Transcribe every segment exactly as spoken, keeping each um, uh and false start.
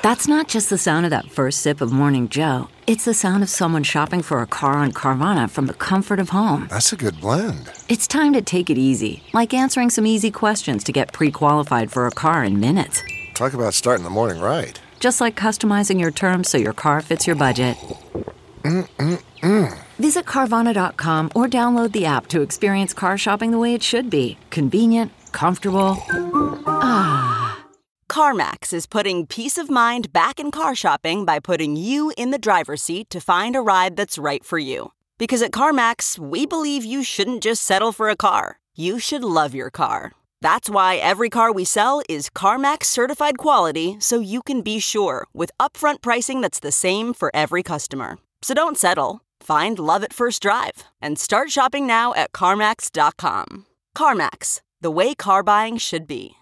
That's not just the sound of that first sip of Morning Joe. It's the sound of someone shopping for a car on Carvana from the comfort of home. That's a good blend. It's time to take it easy, like answering some easy questions to get pre-qualified for a car in minutes. Talk about starting the morning right. Just like customizing your terms so your car fits your budget. Mm-mm-mm. Visit Carvana dot com or download the app to experience car shopping the way it should be. Convenient, comfortable. Ah. CarMax is putting peace of mind back in car shopping by putting you in the driver's seat to find a ride that's right for you. Because at CarMax, we believe you shouldn't just settle for a car. You should love your car. That's why every car we sell is CarMax certified quality, so you can be sure with upfront pricing that's the same for every customer. So don't settle. Find love at first drive and start shopping now at CarMax dot com. CarMax, the way car buying should be.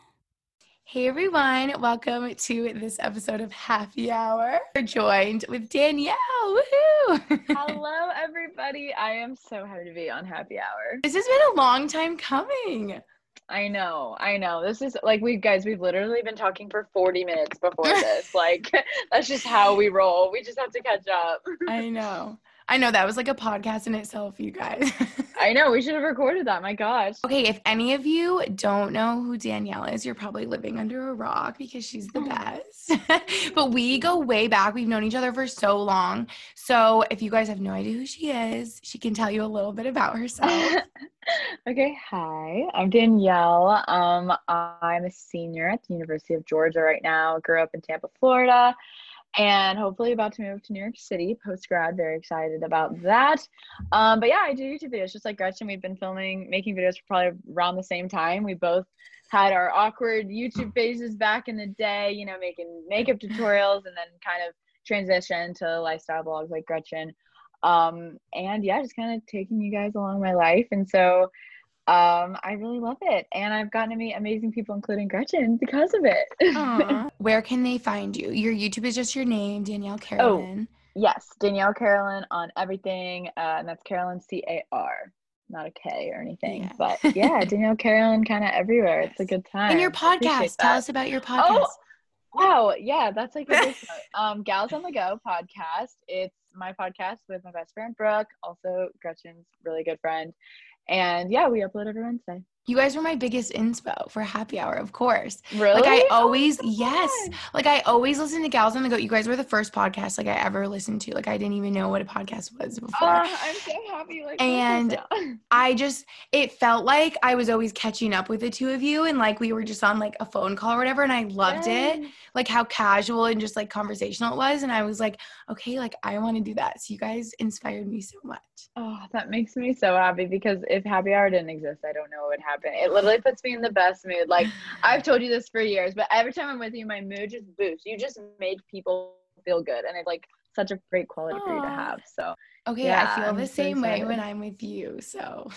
Hey everyone, welcome to this episode of Happy Hour. We're joined with Danielle. Woohoo! Hello everybody. I am so happy to be on Happy Hour. This has been a long time coming. I know, I know. This is like we guys, we've literally been talking for forty minutes before this. Like that's just how we roll. We just have to catch up. I know. I know that was like a podcast in itself, you guys. I know, we should have recorded that. My gosh. Okay, if any of you don't know who Danielle is, you're probably living under a rock because she's the best. But we go way back. We've known each other for so long. So if you guys have no idea who she is, she can tell you a little bit about herself. Okay, hi. I'm Danielle. Um, I'm a senior at the University of Georgia right now. Grew up in Tampa, Florida. And hopefully about to move to New York City post-grad. Very excited about that. Um, but yeah, I do YouTube videos just like Gretchen. We've been filming, making videos for probably around the same time. We both had our awkward YouTube phases back in the day, you know, making makeup tutorials and then kind of transition to lifestyle vlogs like Gretchen. Um, and yeah, just kind of taking you guys along my life. And so Um, I really love it. And I've gotten to meet amazing people, including Gretchen, because of it. Where can they find you? Your YouTube is just your name, Danielle Carolyn. Oh, yes. Danielle Carolyn on everything. Uh, and that's Carolyn, C A R, not a K or anything. Yeah. But yeah, Danielle Carolyn kind of everywhere. Yes. It's a good time. And your podcast. Tell us about your podcast. Oh, wow. Yeah, that's like a big um, Gals on the Go podcast. It's my podcast with my best friend, Brooke, also Gretchen's really good friend. And yeah, we upload every Wednesday. You guys were my biggest inspo for Happy Hour, of course. Really? Like I always, oh yes. Like I always listen to Gals on the Go. You guys were the first podcast like I ever listened to. Like I didn't even know what a podcast was before. Uh, I'm so happy. Like, and I just, it felt like I was always catching up with the two of you. And like we were just on like a phone call or whatever. And I loved Yay. it. Like how casual and just like conversational it was. And I was like, okay, like I want to do that. So you guys inspired me so much. Oh, that makes me so happy because if Happy Hour didn't exist, I don't know what would happen. It literally puts me in the best mood. Like I've told you this for years, but every time I'm with you, my mood just boosts. You just make people feel good. And it's like such a great quality Aww. for you to have. So okay, yeah, I feel I'm the same so way when I'm with you. So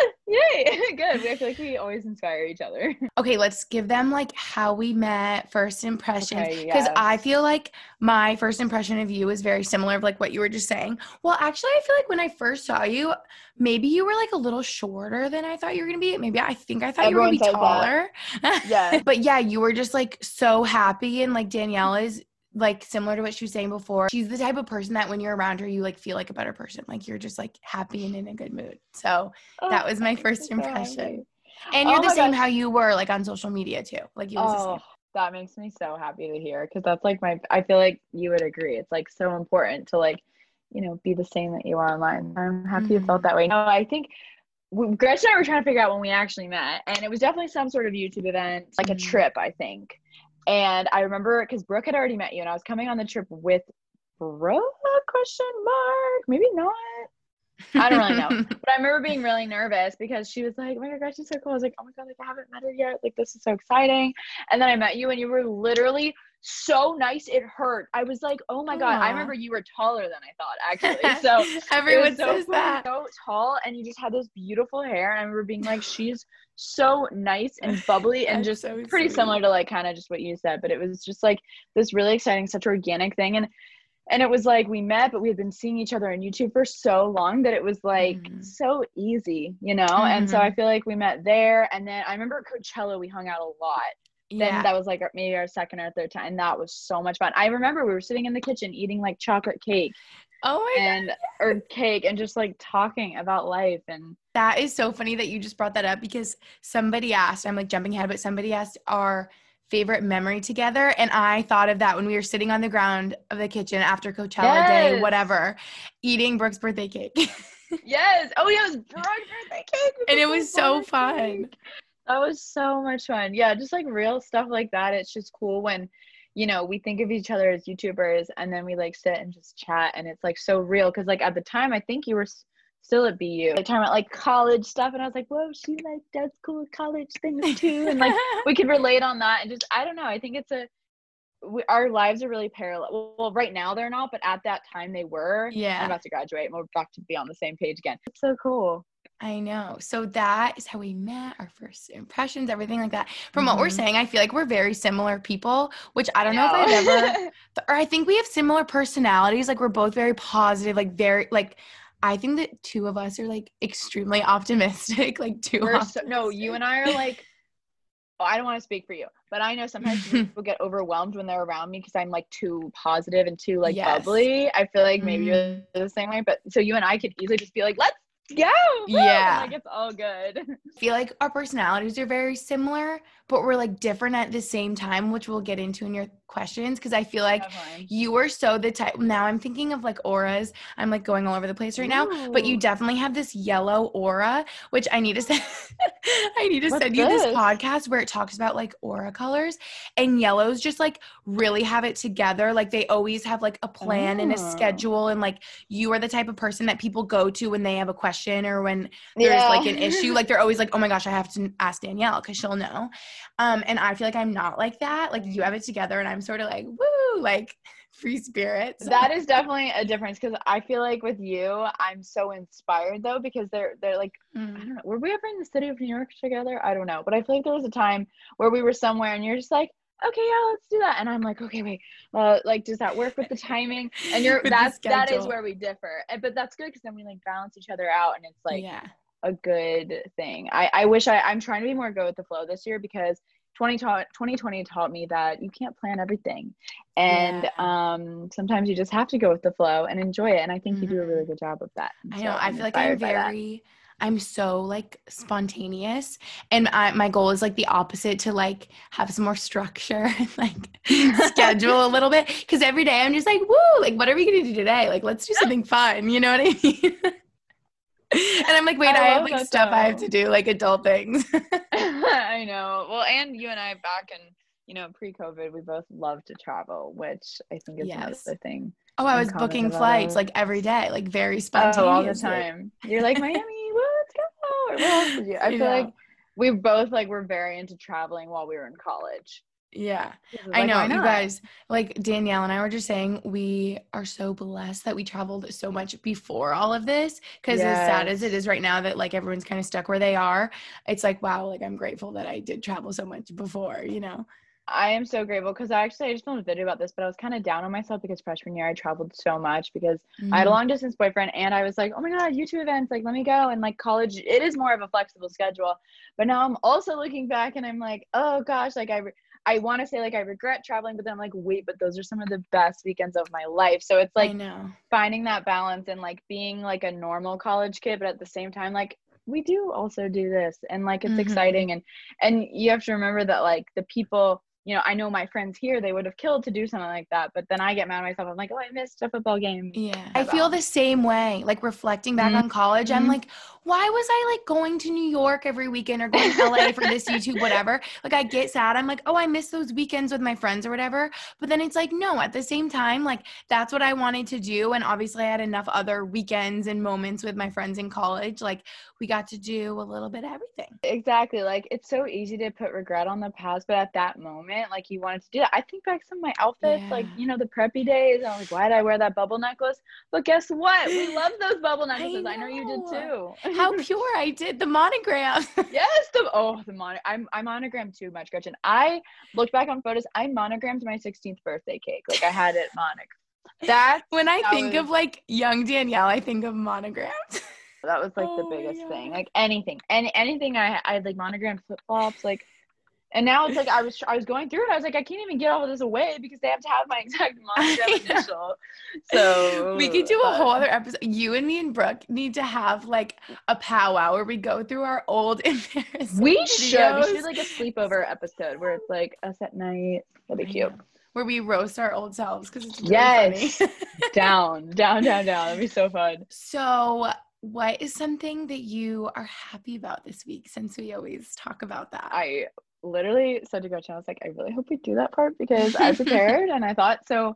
yay, good. We feel like we always inspire each other. Okay, let's give them like how we met, first impressions. Okay, because yes. I feel like my first impression of you is very similar of like what you were just saying. Well, actually, I feel like when I first saw you, maybe you were like a little shorter than I thought you were gonna be. Maybe I think I thought Everyone you were gonna be taller. Yeah. But yeah, you were just like so happy, and like Danielle is like similar to what she was saying before. She's the type of person that when you're around her, you like feel like a better person. Like you're just like happy and in a good mood. So oh, that was my first impression. And you're oh the same gosh. how you were like on social media too. Like you was oh, the same. That makes me so happy to hear because that's like my, I feel like you would agree. It's like so important to like, you know, be the same that you are online. I'm happy mm-hmm. you felt that way. No, I think Gretchen and I were trying to figure out when we actually met, and it was definitely some sort of YouTube event, like mm-hmm. a trip, I think. And I remember because Brooke had already met you, and I was coming on the trip with Brooke, question mark, maybe not. I don't really know. But I remember being really nervous because she was like, oh my God, Gretchen's so cool. I was like, oh my God, like I haven't met her yet. Like this is so exciting. And then I met you and you were literally so nice. It hurt. I was like, oh my Aww. God. I remember you were taller than I thought actually. So everyone so says that. So tall, and you just had this beautiful hair. And I remember being like, she's so nice and bubbly and just so pretty sweet. similar to like kind of just what you said. But it was just like this really exciting, such organic thing. And And it was like we met, but we had been seeing each other on YouTube for so long that it was like mm-hmm. so easy, you know? Mm-hmm. And so I feel like we met there. And then I remember at Coachella, we hung out a lot. Yeah. Then that was like our- maybe our second or third time. And that was so much fun. I remember we were sitting in the kitchen eating like chocolate cake Oh my and God. or cake and just like talking about life. And That is so funny that you just brought that up because somebody asked, I'm like jumping ahead, but somebody asked our favorite memory together. And I thought of that when we were sitting on the ground of the kitchen after Coachella Day, Yes. whatever, eating Brooke's birthday cake. yes. Oh yeah, it was Brooke's birthday cake. And it was so Brooke's fun. cake. That was so much fun. Yeah, just like real stuff like that. It's just cool when, you know, we think of each other as YouTubers and then we like sit and just chat and it's like so real. Cause like at the time, I think you were s- still at B U, like talking about like college stuff. And I was like, whoa, she like does cool college things too. And like we could relate on that. And just, I don't know. I think it's a, we, our lives are really parallel. Well, well, right now they're not, but at that time they were. Yeah. I'm about to graduate and we're back to be on the same page again. It's so cool. I know. So that is how we met, our first impressions, everything like that. From what we're Mhm. saying, I feel like we're very similar people, which I don't I know if I've know. ever, or I think we have similar personalities. Like we're both very positive, like very, like, I think that two of us are like extremely optimistic, like two We're so, optimistic. no, you and I are like, oh, I don't want to speak for you, but I know sometimes people get overwhelmed when they're around me because I'm like too positive and too like Yes. bubbly. I feel like maybe you're Mm. the same way, but so you and I could easily just be like, let's go. Woo! Yeah. And, like it's all good. I feel like our personalities are very similar, but we're like different at the same time, which we'll get into in your questions. Cause I feel like Definitely. you are so the type. Now I'm thinking of like auras. I'm like going all over the place right now, but you Ooh. definitely have this yellow aura, which I need to send. I need to What's send you this this? podcast where it talks about like aura colors, and yellows just like really have it together. Like they always have like a plan and a Oh. schedule, and like you are the type of person that people go to when they have a question or when there's Yeah. like an issue. Like they're always like, oh my gosh, I have to ask Danielle because she'll know. Um, and I feel like I'm not like that. Like you have it together, and I'm sort of like, woo, like free spirits. That is definitely a difference because I feel like with you, I'm so inspired though because they're they're like I Mm. don't know. Were we ever in the city of New York together? I don't know, but I feel like there was a time where we were somewhere and you're just like, okay, yeah, let's do that, and I'm like, okay, wait, uh, like does that work with the timing? And you're With the that's that is schedule. where we differ, and, but that's good because then we like balance each other out, and it's like yeah. a good thing. I I wish I I'm trying to be more go with the flow this year because twenty taught, twenty twenty taught me that you can't plan everything. And Yeah. um, sometimes you just have to go with the flow and enjoy it. And I think you do a Mhm. really good job of that. And I so know. I I'm feel like I'm inspired by that. very, I'm so like spontaneous, and I, my goal is like the opposite, to like have some more structure and like schedule a little bit. Because every day I'm just like, woo, like what are we gonna do today? Like let's do something fun. You know what I mean? And I'm like, wait, I I, have love like that, stuff I have though. to do, like adult things. I know. Well, and you and I back in, you know, pre-COVID, we both love to travel, which I think is Yes. another thing. Oh, I in was common booking about flights us. like every day, like very Oh, spontaneously. all the time. You're like, Miami, well, let's go. Or what else did you? I I feel know. like we both like were very into traveling while we were in college. Yeah. It was I like, know, why you not? guys, like Danielle and I were just saying, we are so blessed that we traveled so much before all of this. Because as sad as it Yes. is right now that like everyone's kind of stuck where they are, it's like, wow, like I'm grateful that I did travel so much before, you know? I am so grateful because I actually I just filmed a video about this, but I was kind of down on myself because freshman year I traveled so much because I had a Mhm. long distance boyfriend and I was like, oh my God, YouTube events, like let me go. And like college, it is more of a flexible schedule. But now I'm also looking back and I'm like, oh gosh, like I re- I want to say like I regret traveling, but then I'm like, wait, but those are some of the best weekends of my life. So it's I like know. finding that balance and like being like a normal college kid, but at the same time, like we do also do this and like it's Mhm. exciting. And and you have to remember that like the people, you know, I know my friends here, they would have killed to do something like that, but then I get mad at myself. I'm like, oh, I missed a football game. Yeah. I feel the same way. Like reflecting back on college, I'm Mhm. like, why was I like going to New York every weekend or going to L A for this YouTube, whatever? Like I get sad. I'm like, oh, I miss those weekends with my friends or whatever. But then it's like, no, at the same time, like that's what I wanted to do. And obviously I had enough other weekends and moments with my friends in college. Like we got to do a little bit of everything. Exactly. Like it's so easy to put regret on the past, but at that moment, like you wanted to do that. I think back to some of my outfits, like, Yeah. you know, the preppy days. I'm like, why did I wear that bubble necklace? But guess what? We love those bubble I necklaces. I know, you did know. too. How pure I did the monogram. Yes, the oh the mon I'm I monogrammed too much, Gretchen. I looked back on photos. I monogrammed my sixteenth birthday cake. Like I had it monogrammed. That's When I that think was, of like young Danielle, I think of monograms. that was like Oh the my biggest thing. God. Like anything, any anything I I had like monogrammed flip flops. Like And now it's like I was I was going through it. I was like, I can't even get all of this away because they have to have my exact monogram initial. So we could do a uh, whole other episode. You and me and Brooke need to have like a powwow where we go through our old embarrassing we videos. should. We should do like a sleepover episode where it's like us at night. That'd be cute. Where we roast our old selves because it's really yes. funny. down, down, down, down. That'd be so fun. So what is something that you are happy about this week, since we always talk about that? I literally said to Gretchen, I was like, I really hope we do that part because I prepared and I thought, so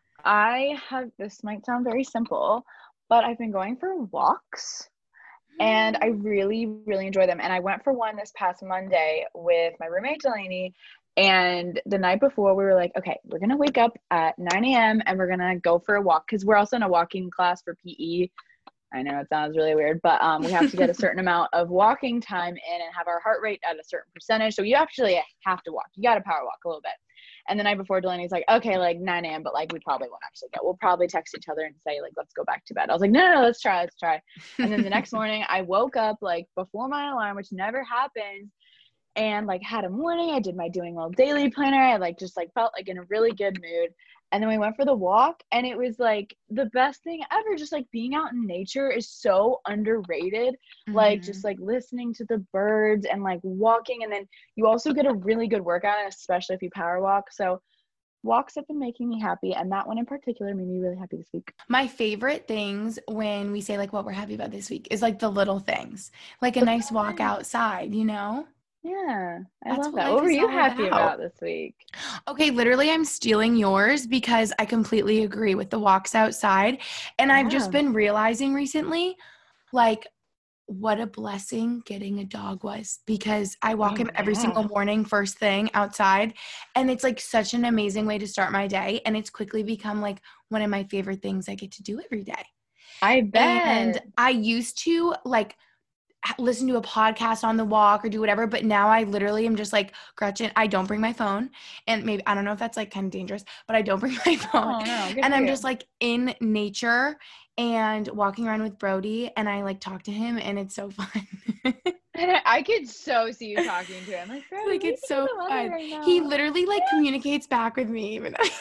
I have, this might sound very simple, but I've been going for walks and I really, really enjoy them. And I went for one this past Monday with my roommate, Delaney. And the night before we were like, okay, we're going to wake up at nine a.m. and we're going to go for a walk because we're also in a walking class for P E. I know it sounds really weird, but um, we have to get a certain amount of walking time in and have our heart rate at a certain percentage. So you actually have to walk. You got to power walk a little bit. And the night before, Delaney's like, okay, like nine a.m., but like we probably won't actually go. We'll probably text each other and say like, let's go back to bed. I was like, no, no, no, let's try, let's try. And then the next morning I woke up like before my alarm, which never happens. And like had a morning, I did my doing well daily planner. I like just like felt like in a really good mood. And then we went for the walk and it was like the best thing ever. Just like being out in nature is so underrated. Mm-hmm. Like just like listening to the birds and like walking. And then you also get a really good workout, especially if you power walk. So walks have been making me happy. And that one in particular made me really happy this week. My favorite things when we say like what we're happy about this week is like the little things, like a nice walk outside, you know? Yeah, I That's love what that. What were you happy about. about this week? Okay, literally I'm stealing yours because I completely agree with the walks outside. And Yeah. I've just been realizing recently, like, what a blessing getting a dog was, because I walk Oh, him every yeah. single morning first thing outside. And it's like such an amazing way to start my day. And it's quickly become like one of my favorite things I get to do every day. I bet. And I used to like listen to a podcast on the walk or do whatever, but now I literally am just like, Gretchen, I don't bring my phone, and maybe I don't know if that's like kind of dangerous, but I don't bring my phone. Oh, no, good and for I'm you. just like in nature and walking around with Brody, and I like talk to him, and it's so fun. And I, I could so see you talking to him. Like, bro, Like it's so fun. right He literally like communicates back with me even though he's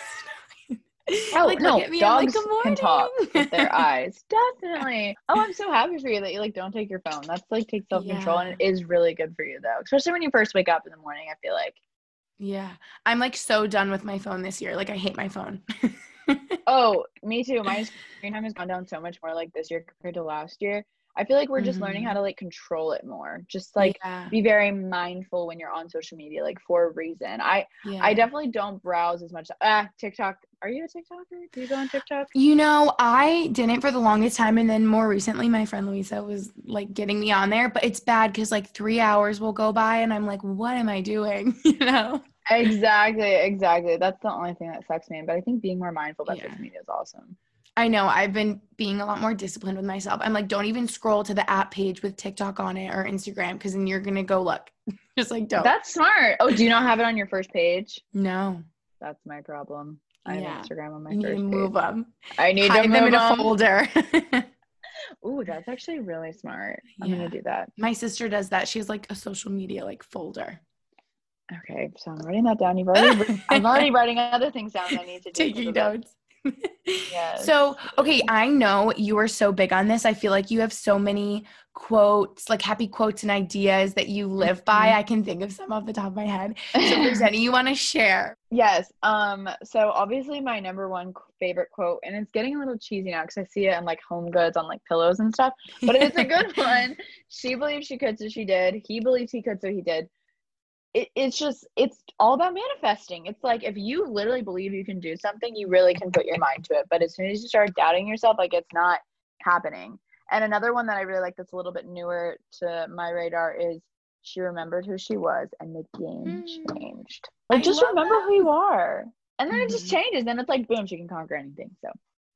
Oh, like, no, look at me, I'm dogs like, "Good can talk morning." with their eyes. Definitely. Oh, I'm so happy for you that you like don't take your phone. That's like take self-control Yeah. and it is really good for you though. Especially when you first wake up in the morning, I feel like. Yeah. I'm like so done with my phone this year. Like I hate my phone. Oh, me too. My screen time has gone down so much more like this year compared to last year. I feel like we're just learning how to like control it more. Just like yeah. be very mindful when you're on social media, like for a reason. I Yeah. I definitely don't browse as much. Ah, TikTok. Are you a TikToker? Do you go on TikTok? You know, I didn't for the longest time, and then more recently my friend Louisa was like getting me on there, but it's bad because like three hours will go by and I'm like, what am I doing? You know? Exactly, exactly. That's the only thing that sucks me. But I think being more mindful about Yeah. social media is awesome. I know. I've been being a lot more disciplined with myself. I'm like, don't even scroll to the app page with TikTok on it or Instagram, because then you're going to go look. Just like, don't. That's smart. Oh, do you not have it on your first page? No. That's my problem. I have Yeah. Instagram on my You need first to page. move them. I need Hide to them move in a them. folder. Ooh, that's actually really smart. I'm Yeah. gonna do that. My sister does that. She has like a social media like folder. Okay, so I'm writing that down. You've already. I'm already writing other things down I need to do. Taking for the book. notes. Yes. So, okay, I know you are so big on this. I feel like you have so many quotes, like happy quotes and ideas that you live by. Mhm. I can think of some off the top of my head. So if there's any you want to share. Yes. Um. So obviously my number one qu- favorite quote, and it's getting a little cheesy now because I see it in like home goods on like pillows and stuff, but it's a good one. She believed she could, so she did. He believed he could, so he did. It, it's just, it's all about manifesting. It's like, if you literally believe you can do something, you really can put your mind to it. But as soon as you start doubting yourself, like it's not happening. And another one that I really like that's a little bit newer to my radar is she remembered who she was and the game Mm. changed. Like, I just love remember that. who you are. And then it just Mhm. changes. Then it's like, boom, she can conquer anything. So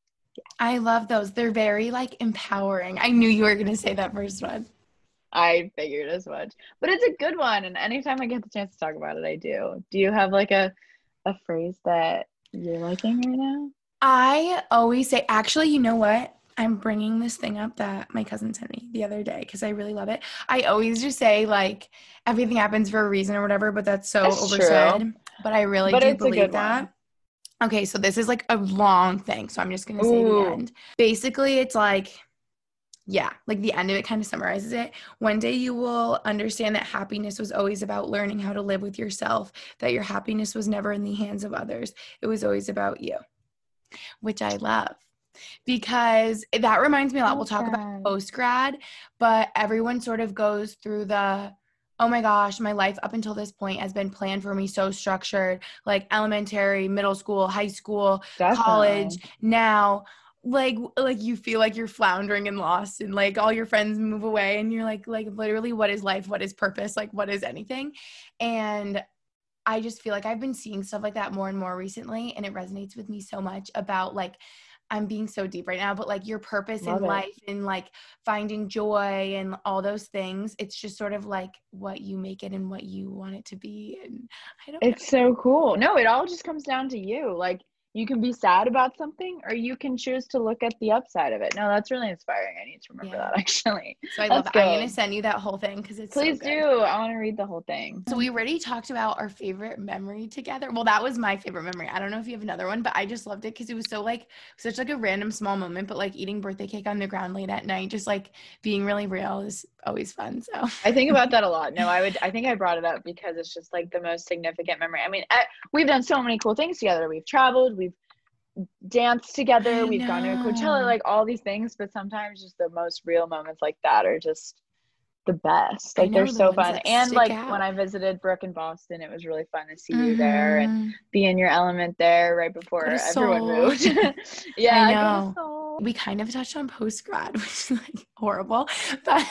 I love those. They're very like empowering. I knew you were going to say that first one. I figured as much. But it's a good one. And anytime I get the chance to talk about it, I do. Do you have like a, a phrase that you're liking right now? I always say, actually, you know what? I'm bringing this thing up that my cousin sent me the other day because I really love it. I always just say like everything happens for a reason or whatever, but that's so That's oversaid. true. But I really But do it's a believe good that. one. Okay, so this is like a long thing, so I'm just going to say Ooh. the end. Basically, it's like, yeah, like the end of it kind of summarizes it. One day you will understand that happiness was always about learning how to live with yourself, that your happiness was never in the hands of others. It was always about you, which I love. Because that reminds me a lot. We'll talk about post-grad, but everyone sort of goes through the, oh my gosh, my life up until this point has been planned for me, so structured, like elementary, middle school, high school, Definitely. college. Now, like, like you feel like you're floundering and lost, and like all your friends move away, and you're like, like literally, what is life? What is purpose? Like, what is anything? And I just feel like I've been seeing stuff like that more and more recently, and it resonates with me so much about like, I'm being so deep right now, but like your purpose Love in it. life and like finding joy and all those things. It's just sort of like what you make it and what you want it to be. And I don't It's so cool. No, it all just comes down to you. Like you can be sad about something or you can choose to look at the upside of it. No, that's really inspiring. I need to remember Yeah. that actually. So I That's love it. I'm going good. to send you that whole thing because it's Please so good. do. I want to read the whole thing. So we already talked about our favorite memory together. Well, that was my favorite memory. I don't know if you have another one, but I just loved it because it was so like such like a random small moment, but like eating birthday cake on the ground late at night, just like being really real is always fun. So I think about that a lot. No, I would, I think I brought it up because it's just like the most significant memory. I mean, I, we've done so many cool things together. We've traveled, we've danced together, I we've gone to a Coachella, know. like all these things, but sometimes just the most real moments like that are just the best. I Like they're know, the so ones fun. that And stick like out. when I visited Brooke in Boston, it was really fun to see you there and Mhm. be in your element there right before Go to everyone Seoul. moved. Yeah, I go to know. Seoul. We kind of touched on post-grad, which is like horrible. But,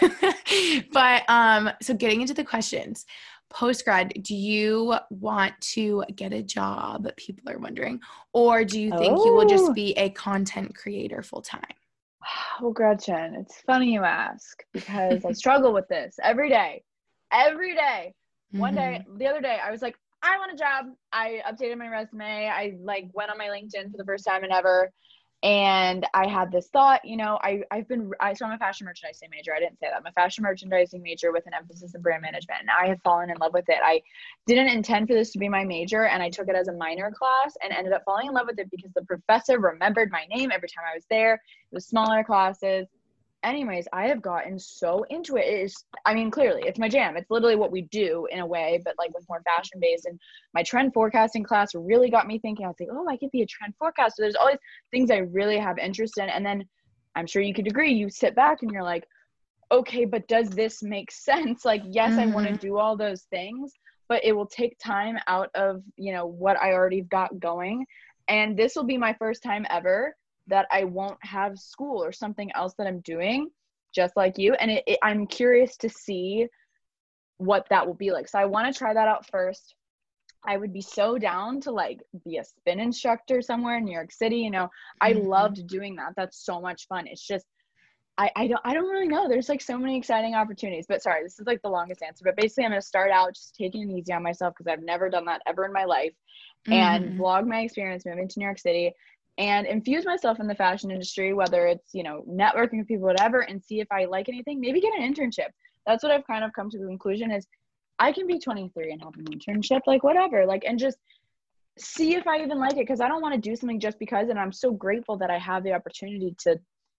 but um, so getting into the questions, post-grad, do you want to get a job? People are wondering, or do you think you will just Oh. be a content creator full-time? Oh, Gretchen, it's funny you ask because I struggle with this every day. Every day. One day, the other day, I was like, I want a job. I updated my resume. I like went on my LinkedIn for the first time in ever. And I had this thought, you know, I, I've been, I, so I'm a fashion merchandising major. I didn't say that. I'm a fashion merchandising major with an emphasis in brand management. And I have fallen in love with it. I didn't intend for this to be my major. And I took it as a minor class and ended up falling in love with it because the professor remembered my name every time I was there. It was smaller classes. Anyways, I have gotten so into it. It is, I mean, clearly it's my jam. It's literally what we do in a way, but like with more fashion based. And my trend forecasting class really got me thinking. I was like, oh, I could be a trend forecaster. There's all these things I really have interest in. And then I'm sure you could agree, you sit back and you're like, okay, but does this make sense? Like, yes, Mm-hmm. I want to do all those things, but it will take time out of, you know, what I already got going. And this will be my first time ever that I won't have school or something else that I'm doing, just like you. And it, it, I'm curious to see what that will be like. So I want to try that out first. I would be so down to like be a spin instructor somewhere in New York City. You know, I Mhm. loved doing that. That's so much fun. It's just, I, I don't, I don't really know. There's like so many exciting opportunities, but sorry, this is like the longest answer, but basically I'm going to start out just taking it easy on myself because I've never done that ever in my life, and Mhm. vlog my experience moving to New York City and infuse myself in the fashion industry, whether it's, you know, networking with people, whatever, and see if I like anything, maybe get an internship. That's what I've kind of come to the conclusion is I can be twenty-three and have an internship, like whatever, like, and just see if I even like it. Cause I don't want to do something just because, and I'm so grateful that I have the opportunity to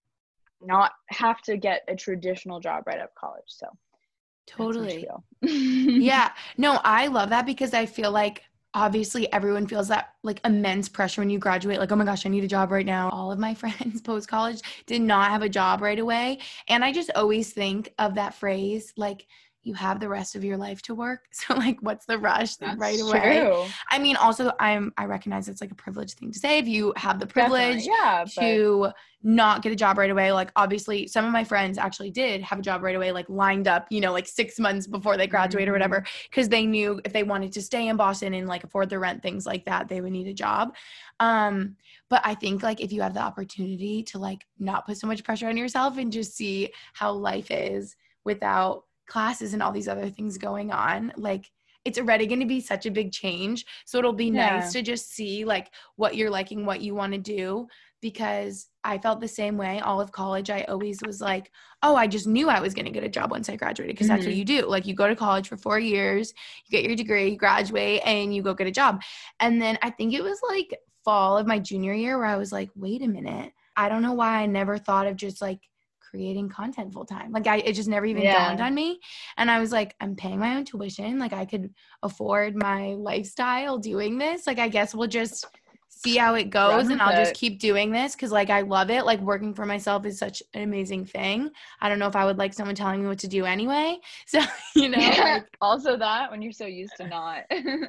not have to get a traditional job right out of college. So Totally. that's Yeah. No, I love that because I feel like obviously everyone feels that like immense pressure when you graduate, like, oh my gosh, I need a job right now. All of my friends post-college did not have a job right away. And I just always think of that phrase, like, you have the rest of your life to work. So like, what's the rush That's right away? true. I mean, also I'm, I recognize it's like a privileged thing to say. If you have the privilege Definitely. Yeah, but to not get a job right away, like obviously some of my friends actually did have a job right away, like lined up, you know, like six months before they graduate or whatever, because they knew if they wanted to stay in Boston and like afford their rent, things like that, they would need a job. Um, but I think like if you have the opportunity to like not put so much pressure on yourself and just see how life is without classes and all these other things going on, like it's already going to be such a big change. So it'll be Yeah. nice to just see like what you're liking, what you want to do, because I felt the same way all of college. I always was like, oh, I just knew I was going to get a job once I graduated, because mm-hmm. that's what you do. Like, you go to college for four years, you get your degree, you graduate, and you go get a job. And then I think it was like fall of my junior year where I was like, wait a minute. I don't know why I never thought of just like creating content full time. Like, I, it just never even yeah. dawned on me. And I was like, I'm paying my own tuition. Like, I could afford my lifestyle doing this. Like, I guess we'll just see how it goes, and I'll it. just keep doing this because like I love it. Like, working for myself is such an amazing thing. I don't know if I would like someone telling me what to do anyway. So, you know, yeah. like, also that when you're so used to not.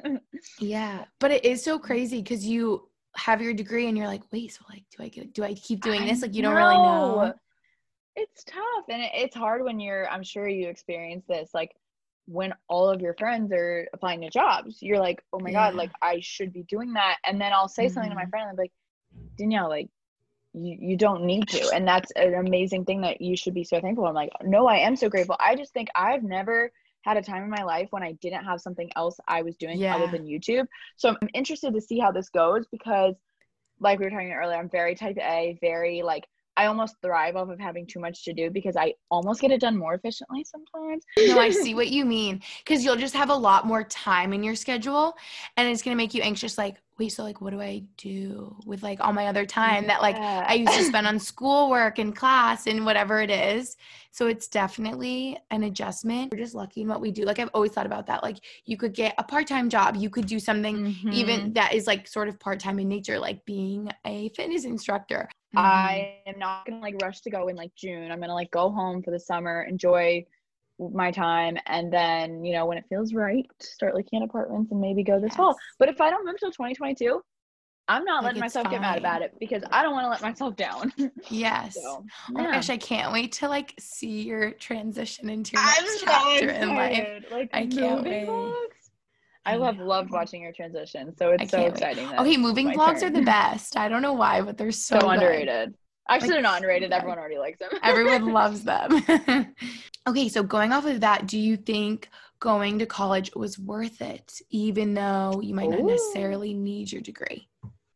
yeah. But it is so crazy because you have your degree and you're like, wait, so like, do I get, do I keep doing this? Like, you don't really know. It's tough. And it, it's hard when you're, I'm sure you experience this, like when all of your friends are applying to jobs, you're like, oh my yeah. God, like I should be doing that. And then I'll say mm-hmm. something to my friend and I'm like, Danielle, like you, you don't need to. And that's an amazing thing that you should be so thankful. I'm like, no, I am so grateful. I just think I've never had a time in my life when I didn't have something else I was doing yeah. other than YouTube. So I'm interested to see how this goes because like we were talking earlier, I'm very type A, very like, I almost thrive off of having too much to do because I almost get it done more efficiently sometimes. No, I see what you mean. Because you'll just have a lot more time in your schedule and it's going to make you anxious. Like, wait, so like, what do I do with like all my other time that like Yeah. I used to spend on schoolwork and class and whatever it is. So it's definitely an adjustment. We're just lucky in what we do. Like, I've always thought about that. Like, you could get a part-time job. You could do something Mhm. even that is like sort of part-time in nature, like being a fitness instructor. I am not gonna like rush to go in like June. I'm gonna like go home for the summer, enjoy my time, and then you know when it feels right, start looking at apartments and maybe go this Yes. fall. But if I don't move till twenty twenty-two, I'm not Like, letting it's myself get mad fine. about it because I don't want to let myself down. Yes. So, Oh my yeah. gosh, I can't wait to like see your transition into your I'm next so chapter in life. excited. Like I can't moving wait. vlogs. I I love know. loved watching your transition. So it's I so can't wait. exciting. That Okay, moving it's vlogs my are turn. the best. I don't know why, but they're so, So good. underrated. Actually, Like, they're not underrated. so good. Everyone already likes them. Everyone loves them. Okay, so going off of that, do you think going to college was worth it, even though you might not Ooh. necessarily need your degree?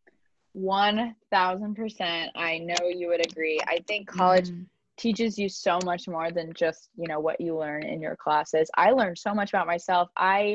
One thousand percent. I know you would agree. I think college Mhm. teaches you so much more than just, you know, what you learn in your classes. I learned so much about myself. I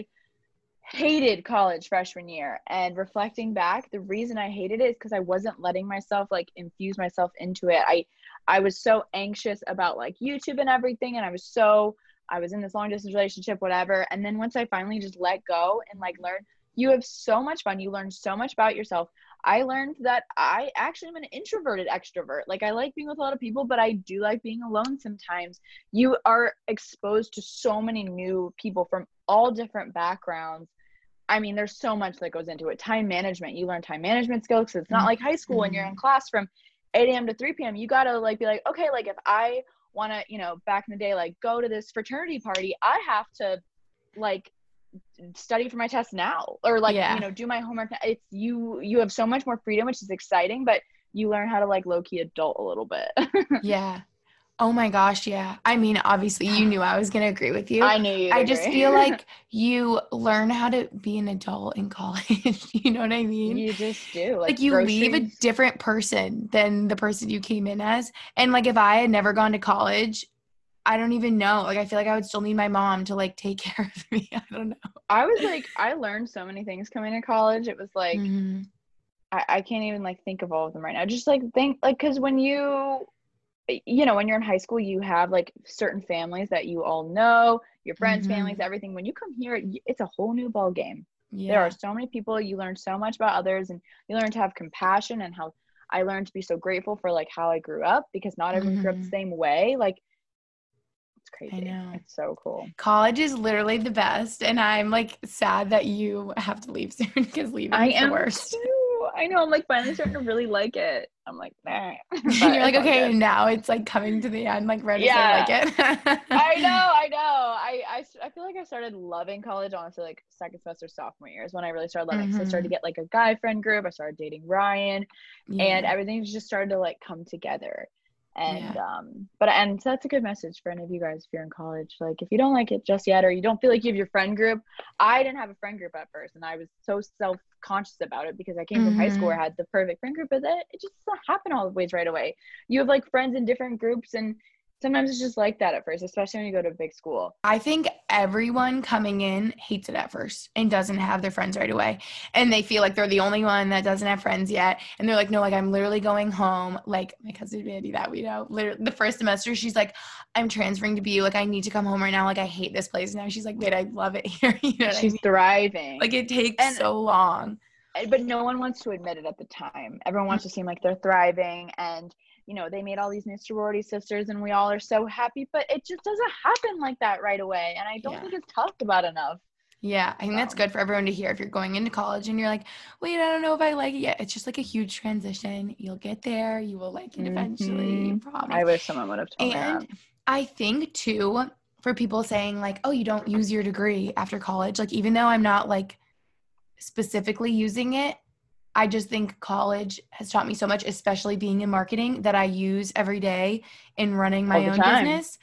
hated college freshman year, and reflecting back, the reason I hated it is because I wasn't letting myself like infuse myself into it. I I was so anxious about like YouTube and everything, and I was so I was in this long distance relationship, whatever. And then once I finally just let go and like learn, you have so much fun. You learn so much about yourself. I learned that I actually am an introverted extrovert. Like, I like being with a lot of people, but I do like being alone sometimes. You are exposed to so many new people from all different backgrounds. I mean, there's so much that goes into it. Time management. You learn time management skills because it's not like high school when you're in class from eight a.m. to three p.m. You got to like be like, okay, like if I want to, you know, back in the day, like go to this fraternity party, I have to like study for my test now, or like, Yeah. you know, do my homework. It's you, you have so much more freedom, which is exciting, but you learn how to like low-key adult a little bit. Yeah. Oh my gosh, yeah. I mean, obviously you knew I was going to agree with you. I knew you'd I just agree. feel like you learn how to be an adult in college. You know what I mean? You just do. Like, Like, you leave a groceries. different person than the person you came in as. And like, if I had never gone to college, I don't even know. Like, I feel like I would still need my mom to like take care of me. I don't know. I was like, I learned so many things coming to college. It was like, Mhm. I, I can't even like think of all of them right now. Just like think like, cause when you, you know, when you're in high school, you have like certain families that you all know, your friends' Mhm. families, everything. When you come here, it's a whole new ball game. Yeah. There are so many people. You learn so much about others, and you learn to have compassion, and how I learned to be so grateful for like how I grew up, because not everyone grew up the Mhm. same way. Like, it's crazy. know. It's so cool. College is literally the best, and I'm like sad that you have to leave soon because leaving I is the am worst. too. I know. I'm like finally starting to really like it. I'm like, nah. But And you're like, it's all okay, good. and now it's like coming to the end, like right Yeah. as I like it. I know, I know. I, I, I feel like I started loving college, honestly, like second semester, sophomore year is when I really started loving. So I started to Mhm. get like a guy friend group. I started dating Ryan, and Yeah. everything just started to like come together. And Yeah. um, but and so that's a good message for any of you guys if you're in college. Like, if you don't like it just yet, or you don't feel like you have your friend group. I didn't have a friend group at first, and I was so self conscious about it because I came from high school where I had the perfect friend group, but that it just doesn't happen always right away. You have like friends in different groups, and sometimes it's just like that at first, especially when you go to a big school. I think everyone coming in hates it at first and doesn't have their friends right away. And they feel like they're the only one that doesn't have friends yet. And they're like, no, like I'm literally going home. Like my cousin Mandy that we know, literally the first semester, she's like, I'm transferring to B U. Like I need to come home right now. Like I hate this place now. She's like, wait, I love it here. You know what She's I mean? thriving. Like it takes and, so long. But no one wants to admit it at the time. Everyone wants to seem like they're thriving and, you know, they made all these new sorority sisters and we all are so happy, but it just doesn't happen like that right away. And I don't yeah. think it's talked about enough. Yeah, I think so. that's good for everyone to hear. If you're going into college and you're like, wait, I don't know if I like it yet. It's just like a huge transition. You'll get there. You will like it mm-hmm. eventually. Promise. I wish someone would have told and me that. I think too, for people saying like, oh, you don't use your degree after college. Like, even though I'm not like specifically using it, I just think college has taught me so much, especially being in marketing, that I use every day in running my own time. business.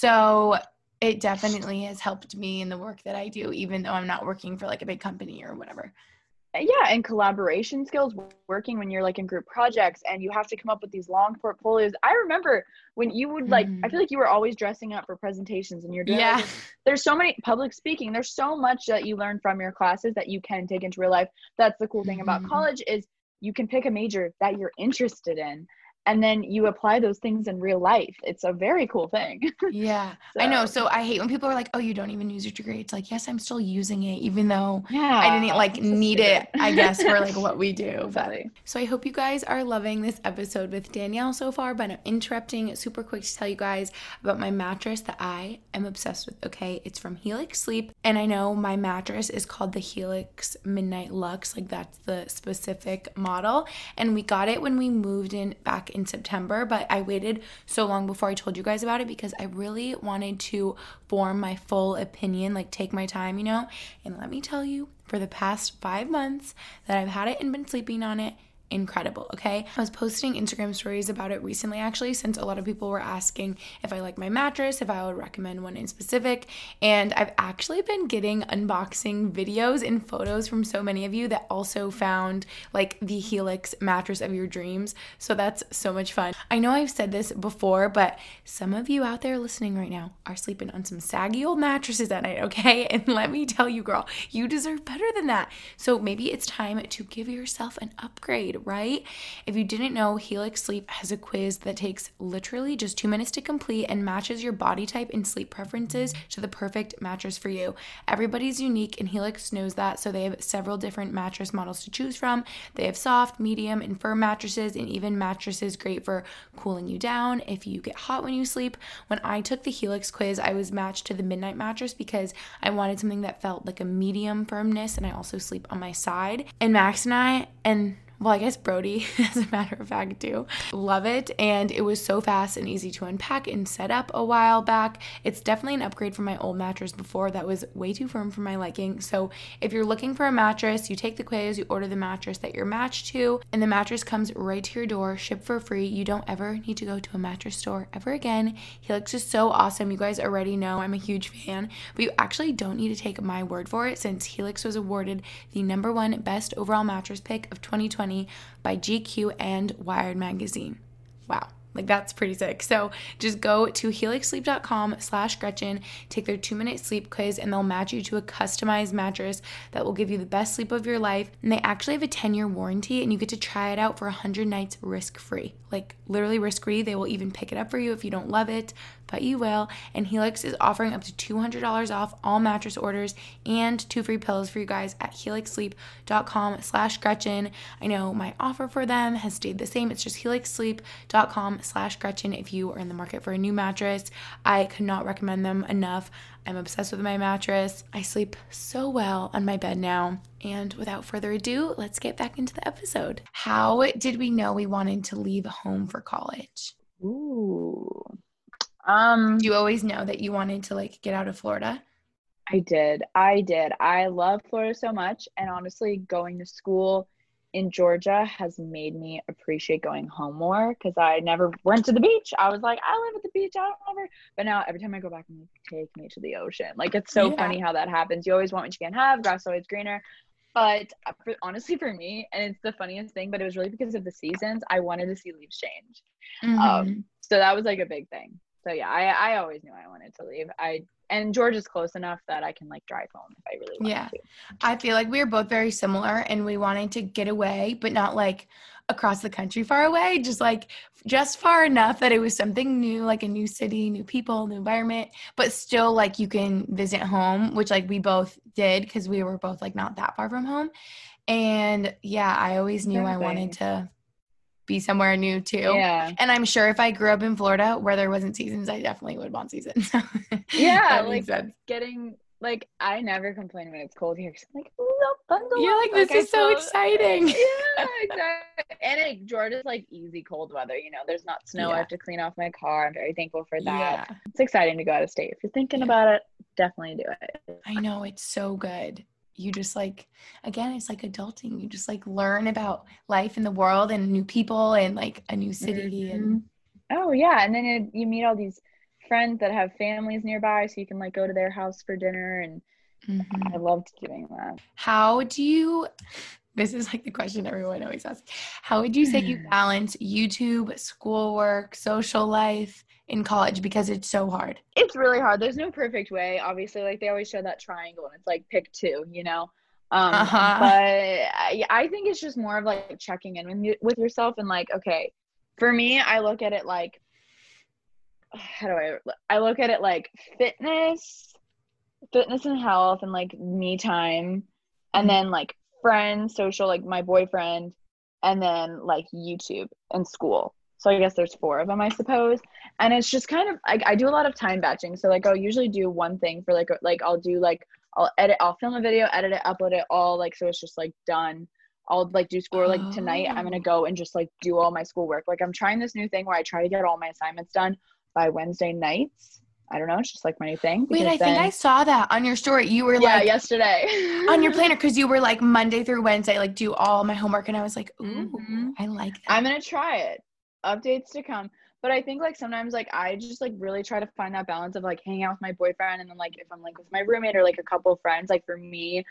So it definitely has helped me in the work that I do, even though I'm not working for like a big company or whatever. Yeah, and collaboration skills, working when you're like in group projects and you have to come up with these long portfolios. I remember when you would like, mm. I feel like you were always dressing up for presentations and you're doing yeah. like, there's so many public speaking. There's so much that you learn from your classes that you can take into real life. That's the cool thing mm-hmm. about college is you can pick a major that you're interested in. And then you apply those things in real life. It's a very cool thing. Yeah, so. I know. So I hate when people are like, oh, you don't even use your degree. It's like, yes, I'm still using it, even though yeah, I didn't like need stupid. it, I guess, for like what we do. Exactly. But. So I hope you guys are loving this episode with Danielle so far, but I'm interrupting super quick to tell you guys about my mattress that I am obsessed with, okay? It's from Helix Sleep. And I know my mattress is called the Helix Midnight Luxe. Like that's the specific model. And we got it when we moved in back in September, but I waited so long before I told you guys about it because I really wanted to form my full opinion, like take my time, you know? And let me tell you, for the past five months that I've had it and been sleeping on it, incredible, okay? I was posting Instagram stories about it recently, actually, since a lot of people were asking if I like my mattress, if I would recommend one in specific, and I've actually been getting unboxing videos and photos from so many of you that also found like the Helix mattress of your dreams, so that's so much fun. I know I've said this before, but some of you out there listening right now are sleeping on some saggy old mattresses at night, okay? And let me tell you, girl, you deserve better than that. So maybe it's time to give yourself an upgrade, right? If you didn't know, Helix Sleep has a quiz that takes literally just two minutes to complete and matches your body type and sleep preferences to the perfect mattress for you. Everybody's unique and Helix knows that, so they have several different mattress models to choose from. They have soft, medium, and firm mattresses, and even mattresses great for cooling you down if you get hot when you sleep. When I took the Helix quiz, I was matched to the Midnight mattress because I wanted something that felt like a medium firmness, and I also sleep on my side. And Max and I, and well, I guess Brody, as a matter of fact, do love it. And it was so fast and easy to unpack and set up a while back. It's definitely an upgrade from my old mattress before that was way too firm for my liking. So if you're looking for a mattress, you take the quiz, you order the mattress that you're matched to, and the mattress comes right to your door, shipped for free. You don't ever need to go to a mattress store ever again. Helix is so awesome. You guys already know I'm a huge fan, but you actually don't need to take my word for it since Helix was awarded the number one best overall mattress pick of twenty twenty by G Q and Wired magazine. Wow. Like that's pretty sick. So just go to helixsleep.com slash Gretchen, take their two minute sleep quiz, and they'll match you to a customized mattress that will give you the best sleep of your life. And they actually have a ten year warranty and you get to try it out for one hundred nights risk free. Like literally risk free. They will even pick it up for you if you don't love it, but you will. And Helix is offering up to two hundred dollars off all mattress orders and two free pillows for you guys at helixsleep.com slash Gretchen. I know my offer for them has stayed the same. It's just helixsleep.com slash Gretchen if you are in the market for a new mattress. I could not recommend them enough. I'm obsessed with my mattress. I sleep so well on my bed now. And without further ado, let's get back into the episode. How did we know we wanted to leave home for college? Ooh. Um, Do you always know that you wanted to like get out of Florida? I did. I did. I love Florida so much. And honestly, going to school in Georgia has made me appreciate going home more because I never went to the beach. I was like, I live at the beach. I don't ever. But now every time I go back, I'm like, take me to the ocean. Like, it's so yeah. funny how that happens. You always want what you can't have. Grass is always greener. But for, honestly, for me, and it's the funniest thing, but it was really because of the seasons. I wanted to see leaves change. Mm-hmm. Um, so that was like a big thing. So yeah, I I always knew I wanted to leave. I and Georgia's close enough that I can like drive home if I really want Yeah. to. I feel like we were both very similar and we wanted to get away, but not like across the country far away, just like just far enough that it was something new, like a new city, new people, new environment, but still like you can visit home, which like we both did because we were both like not that far from home. And yeah, I always knew Exactly. I wanted to be somewhere new too. Yeah. And I'm sure if I grew up in Florida where there wasn't seasons, I definitely would want seasons. Yeah, That like makes sense. getting like I never complain when it's cold here because I'm like, oh, bundle You're up. like, this I is so feel- exciting. Yeah, exactly. And it, Georgia's like easy cold weather. You know, there's not snow. Yeah. I have to clean off my car. I'm very thankful for that. Yeah. It's exciting to go out of state. If you're thinking Yeah. about it, definitely do it. I know, it's so good. You just like, again, it's like adulting. You just like learn about life in the world and new people and like a new city. And Oh yeah, and then it, you meet all these friends that have families nearby, so you can like go to their house for dinner, and Mhm. I loved doing that. How do you, this is like the question everyone always asks, how would you say you balance YouTube, schoolwork, social life in college because it's so hard? It's really hard. There's no perfect way. Obviously, like they always show that triangle, and it's like pick two, you know. Um, Uh-huh. But I, I think it's just more of like checking in with, you, with yourself and like, okay, for me, I look at it like, how do I? I look at it like fitness, fitness and health, and like me time, and then like friends, social, like my boyfriend, and then like YouTube and school. So I guess there's four of them, I suppose. And it's just kind of like I do a lot of time batching. So like I'll usually do one thing for like like I'll do like I'll edit, I'll film a video, edit it, upload it all like so it's just like done. I'll like do school like tonight. I'm gonna go and just like do all my schoolwork. Like I'm trying this new thing where I try to get all my assignments done by Wednesday nights. I don't know. It's just like my new thing. Wait, I then, think I saw that on your story. You were yeah, like yesterday on your planner because you were like Monday through Wednesday, like do all my homework. And I was like, ooh, Mhm. I like that. I'm gonna try it. Updates to come. But I think like sometimes like I just like really try to find that balance of like hanging out with my boyfriend, and then like if I'm like with my roommate or like a couple of friends, like for me,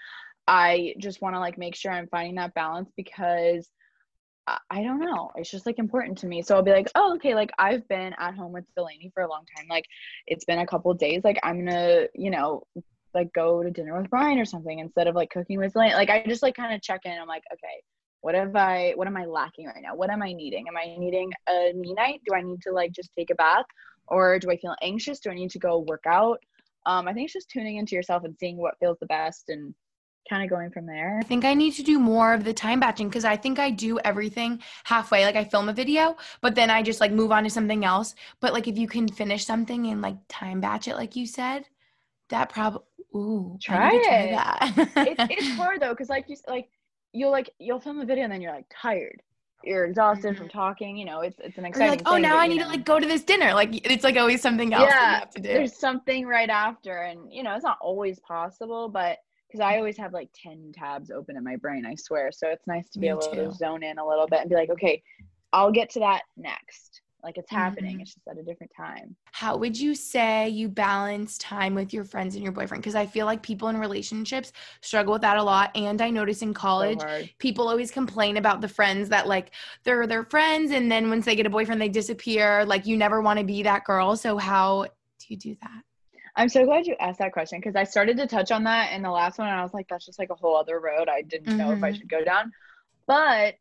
I just want to like make sure I'm finding that balance because I, I don't know, it's just like important to me. So I'll be like, oh, okay, like I've been at home with Delaney for a long time. Like it's been a couple of days. Like I'm gonna, you know, like go to dinner with Brian or something instead of like cooking with Delaney. Like I just like kind of check in. I'm like, okay, what have I, what am I lacking right now? What am I needing? Am I needing a me night? Do I need to like just take a bath? Or do I feel anxious? Do I need to go work out? Um, I think it's just tuning into yourself and seeing what feels the best and kind of going from there. I think I need to do more of the time batching because I think I do everything halfway. Like I film a video, but then I just like move on to something else. But like if you can finish something and like time batch it, like you said, that probably, ooh, Try I need to try it. that. it's, it's hard though, because like you like you'll like you'll film a video and then you're like tired. You're exhausted from talking, you know, it's it's an Or exciting you're like, oh, thing, now but, I you need know. to like go to this dinner. Like it's like always something else that you Yeah, have to do. there's something right after, and you know, it's not always possible, but because I always have like ten tabs open in my brain, I swear. So it's nice to be Me able too. to zone in a little bit and be like, okay, I'll get to that next. Like it's happening. Mhm. It's just at a different time. How would you say you balance time with your friends and your boyfriend? Because I feel like people in relationships struggle with that a lot. And I notice in college, So hard. people always complain about the friends that like they're their friends. And then once they get a boyfriend, they disappear. Like you never want to be that girl. So how do you do that? I'm so glad you asked that question because I started to touch on that in the last one and I was like, that's just like a whole other road I didn't know if I Mhm. should go down. But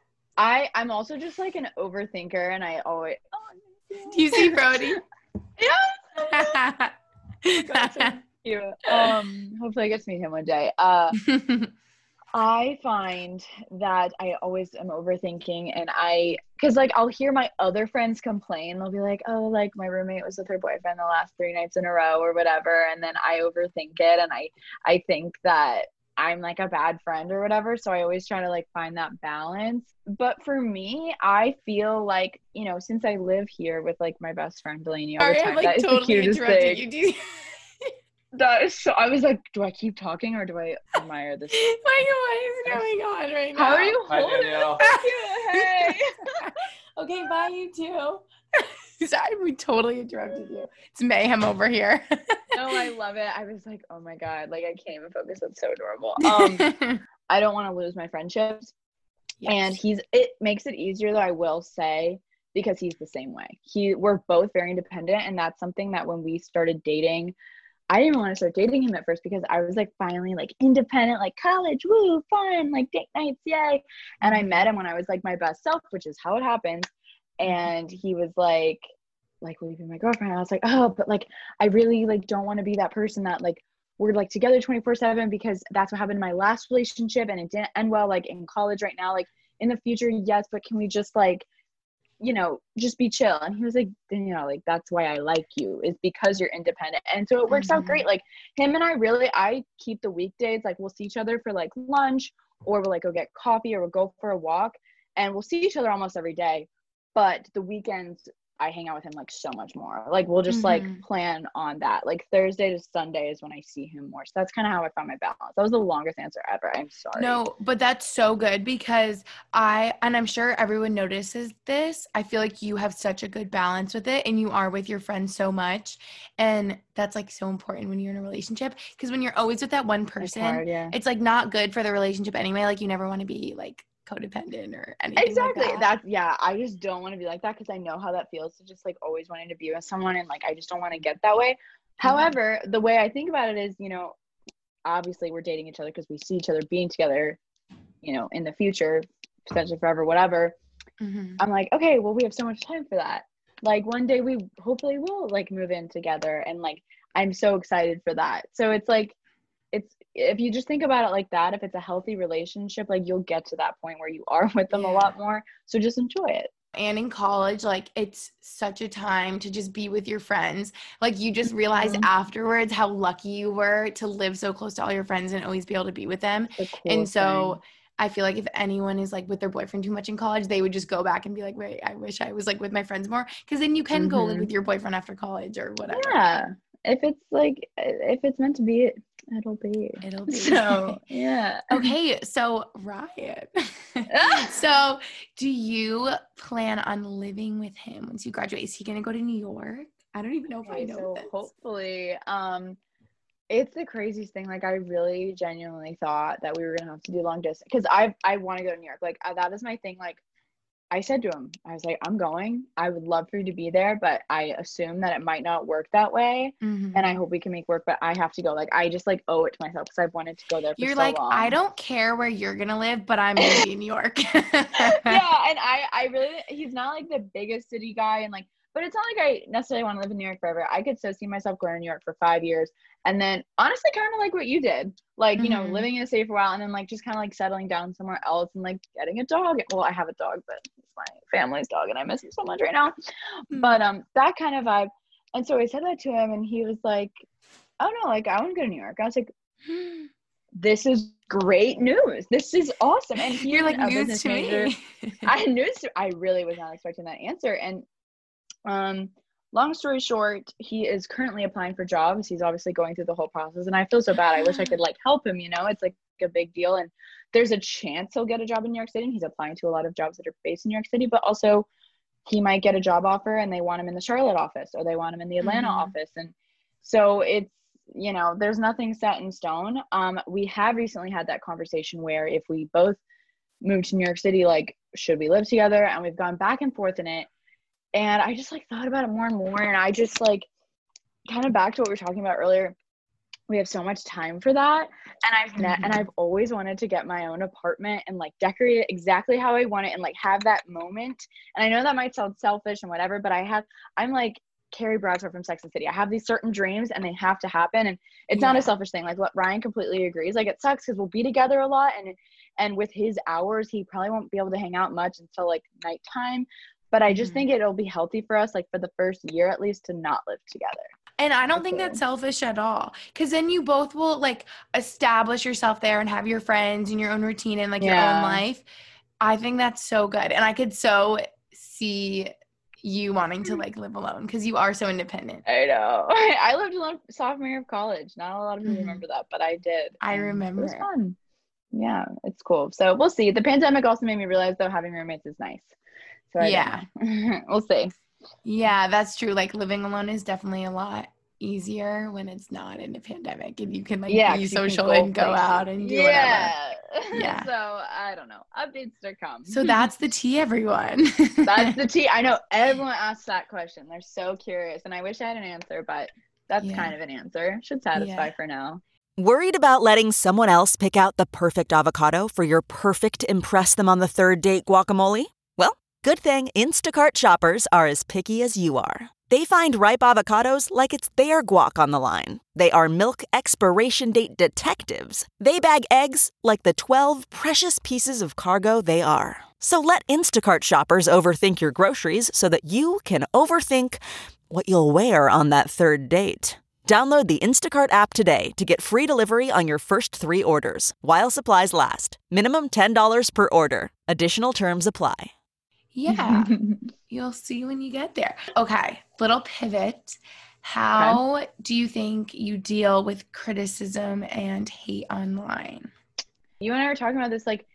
I I'm also just like an overthinker and I always oh, Do you see Brody? yeah. That's so cute. Um hopefully I get to meet him one day. Uh I find that I always am overthinking and I, cause like I'll hear my other friends complain. They'll be like, oh, like my roommate was with her boyfriend the last three nights in a row or whatever. And then I overthink it. And I, I think that I'm like a bad friend or whatever. So I always try to like find that balance. But for me, I feel like, you know, since I live here with like my best friend Delaney all the Sorry, time, I'm like that is the totally cutest interrupting thing. you. Do you- That is so, I was like, do I keep talking or do I admire this? Like, what is going on right now? How are you Hi, holding Danielle. it? Hey. Okay, bye, you too. Sorry, we totally interrupted you. It's mayhem over here. No, I love it. I was like, oh my God, like I can't even focus. That's so adorable. Um, I don't want to lose my friendships. Yes. And he's, it makes it easier though, I will say, because he's the same way. He, we're both very independent. And that's something that when we started dating, I didn't even want to start dating him at first because I was like finally like independent, like college, woo, fun, like date nights, yay. And I met him when I was like my best self, which is how it happens. And he was like, like, will you be my girlfriend? And I was like, oh, but like, I really like don't want to be that person that like we're like together twenty-four seven, because that's what happened in my last relationship and it didn't end well. Like in college right now, like in the future, yes, but can we just like, you know, just be chill? And he was like, you know, like that's why I like you, is because you're independent. And so it works mm-hmm. out great. Like him and I really, I keep the weekdays, like we'll see each other for like lunch, or we'll like go get coffee, or we'll go for a walk, and we'll see each other almost every day. But the weekends, I hang out with him like so much more. Like we'll just mm-hmm. like plan on that. Like Thursday to Sunday is when I see him more. So that's kind of how I found my balance. That was the longest answer ever. I'm sorry. No, but that's so good, because I, and I'm sure everyone notices this, I feel like you have such a good balance with it, and you are with your friends so much. And that's like so important when you're in a relationship, because when you're always with that one person, it's, hard, yeah. it's like not good for the relationship anyway. Like you never want to be like codependent or anything exactly like that. That's yeah I just don't want to be like that, because I know how that feels to just like always wanting to be with someone, and like I just don't want to get that way. Mm-hmm. However, the way I think about it is, you know, obviously we're dating each other because we see each other being together, you know, in the future, potentially forever, whatever. Mm-hmm. I'm like, okay, well, we have so much time for that. Like one day we hopefully will like move in together, and like I'm so excited for that. So it's like, it's, if you just think about it like that, if it's a healthy relationship, like you'll get to that point where you are with them yeah. a lot more. So just enjoy it. And in college, like it's such a time to just be with your friends. Like you just realize mm-hmm. afterwards how lucky you were to live so close to all your friends and always be able to be with them. And so thing. I feel like if anyone is like with their boyfriend too much in college, they would just go back and be like, wait, I wish I was like with my friends more. Because then you can mm-hmm. go live with your boyfriend after college or whatever. Yeah. If it's like, if it's meant to be, it, it'll be. It'll be. So, yeah. Okay. So, Ryan. So, do you plan on living with him once you graduate? Is he going to go to New York? I don't even know if okay, I know so this. Hopefully. Um, it's the craziest thing. Like, I really genuinely thought that we were going to have to do long distance, because I I want to go to New York. Like, uh, that is my thing. Like, I said to him, I was like, I'm going. I would love for you to be there, but I assume that it might not work that way. Mm-hmm. And I hope we can make work, but I have to go. Like, I just like owe it to myself because I've wanted to go there for you're so like, long. I don't care where you're going to live, but I'm going to be in New York. Yeah. And I, I really, he's not like the biggest city guy. And like, but it's not like I necessarily want to live in New York forever. I could so see myself going to New York for five years. And then honestly, kind of like what you did, like, you mm-hmm. know, living in a city for a while and then like just kind of like settling down somewhere else and like getting a dog. Well, I have a dog, but it's my family's dog and I miss him so much right now. Mm-hmm. But um, that kind of vibe. And so I said that to him and he was like, oh no, like I want to go to New York. I was like, this is great news. This is awesome. And you're like news to major. Me. I had news. To, I really was not expecting that answer. And um, long story short, he is currently applying for jobs. He's obviously going through the whole process, and I feel so bad. I wish I could like help him. You know, it's like a big deal, and there's a chance he'll get a job in New York City. And he's applying to a lot of jobs that are based in New York City, but also he might get a job offer and they want him in the Charlotte office or they want him in the Atlanta mm-hmm. office, and so it's, you know, there's nothing set in stone. Um, we have recently had that conversation where if we both move to New York City, like, should we live together? And we've gone back and forth in it. And I just like thought about it more and more. And I just like kind of back to what we were talking about earlier. We have so much time for that. And I've mm-hmm. met, and I've always wanted to get my own apartment and like decorate it exactly how I want it and like have that moment. And I know that might sound selfish and whatever, but I have, I'm like Carrie Bradshaw from Sex and the City. I have these certain dreams and they have to happen. And it's yeah. not a selfish thing. Like what Ryan completely agrees. Like it sucks because we'll be together a lot. And, and with his hours, he probably won't be able to hang out much until like nighttime. But I just mm-hmm. think it'll be healthy for us, like for the first year at least, to not live together. And I don't think that's selfish at all. Because then you both will like establish yourself there and have your friends and your own routine and like yeah. your own life. I think that's so good. And I could so see you wanting to like live alone because you are so independent. I know. I lived alone sophomore year of college. Not a lot of people mm-hmm. remember that, but I did. I remember. It was fun. Yeah, it's cool. So we'll see. The pandemic also made me realize though having roommates is nice. So I yeah. we'll see. Yeah, that's true. Like living alone is definitely a lot. easier when it's not in a pandemic and you can like Yeah, be 'cause you can social go and go places. out and do Yeah. whatever. Yeah. So I don't know. Updates to come. So that's the tea, everyone. That's the tea. I know everyone asks that question. They're so curious, and I wish I had an answer, but that's Yeah. kind of an answer. Should satisfy Yeah. for now. Worried about letting someone else pick out the perfect avocado for your perfect impress them on the third date guacamole? Well, good thing Instacart shoppers are as picky as you are. They find ripe avocados like it's their guac on the line. They are milk expiration date detectives. They bag eggs like the twelve precious pieces of cargo they are. So let Instacart shoppers overthink your groceries so that you can overthink what you'll wear on that third date. Download the Instacart app today to get free delivery on your first three orders, while supplies last. Minimum ten dollars per order. Additional terms apply. Yeah. You'll see when you get there. Okay, little pivot. How okay. do you think you deal with criticism and hate online? You and I were talking about this, like,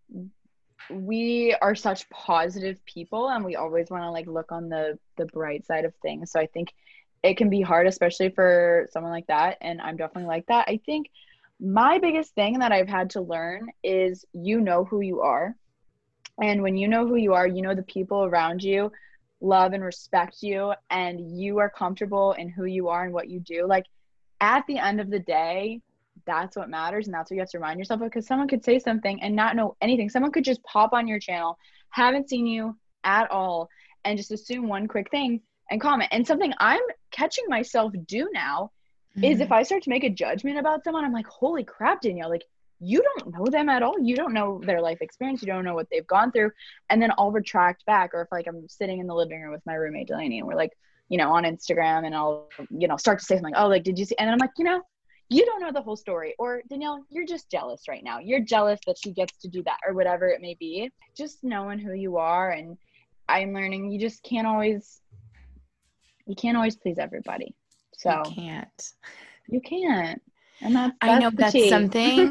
we are such positive people and we always want to like look on the the bright side of things. So I think it can be hard, especially for someone like that. And I'm definitely like that. I think my biggest thing that I've had to learn is you know who you are. And when you know who you are, you know the people around you love and respect you, and you are comfortable in who you are and what you do. Like, at the end of the day, that's what matters, and that's what you have to remind yourself of, because someone could say something and not know anything. Someone could just pop on your channel, haven't seen you at all, and just assume one quick thing and comment. And something I'm catching myself do now mm-hmm. is if I start to make a judgment about someone, I'm like, holy crap, Danielle, like, you don't know them at all. You don't know their life experience. You don't know what they've gone through. And then I'll retract back. Or if like I'm sitting in the living room with my roommate Delaney and we're like, you know, on Instagram, and I'll, you know, start to say something, oh, like, did you see? And then I'm like, you know, you don't know the whole story. Or Danielle, you're just jealous right now. You're jealous that she gets to do that, or whatever it may be. Just knowing who you are. And I'm learning you just can't always, you can't always please everybody. So you can't. You can't. And that's, that's I know the that's tea. something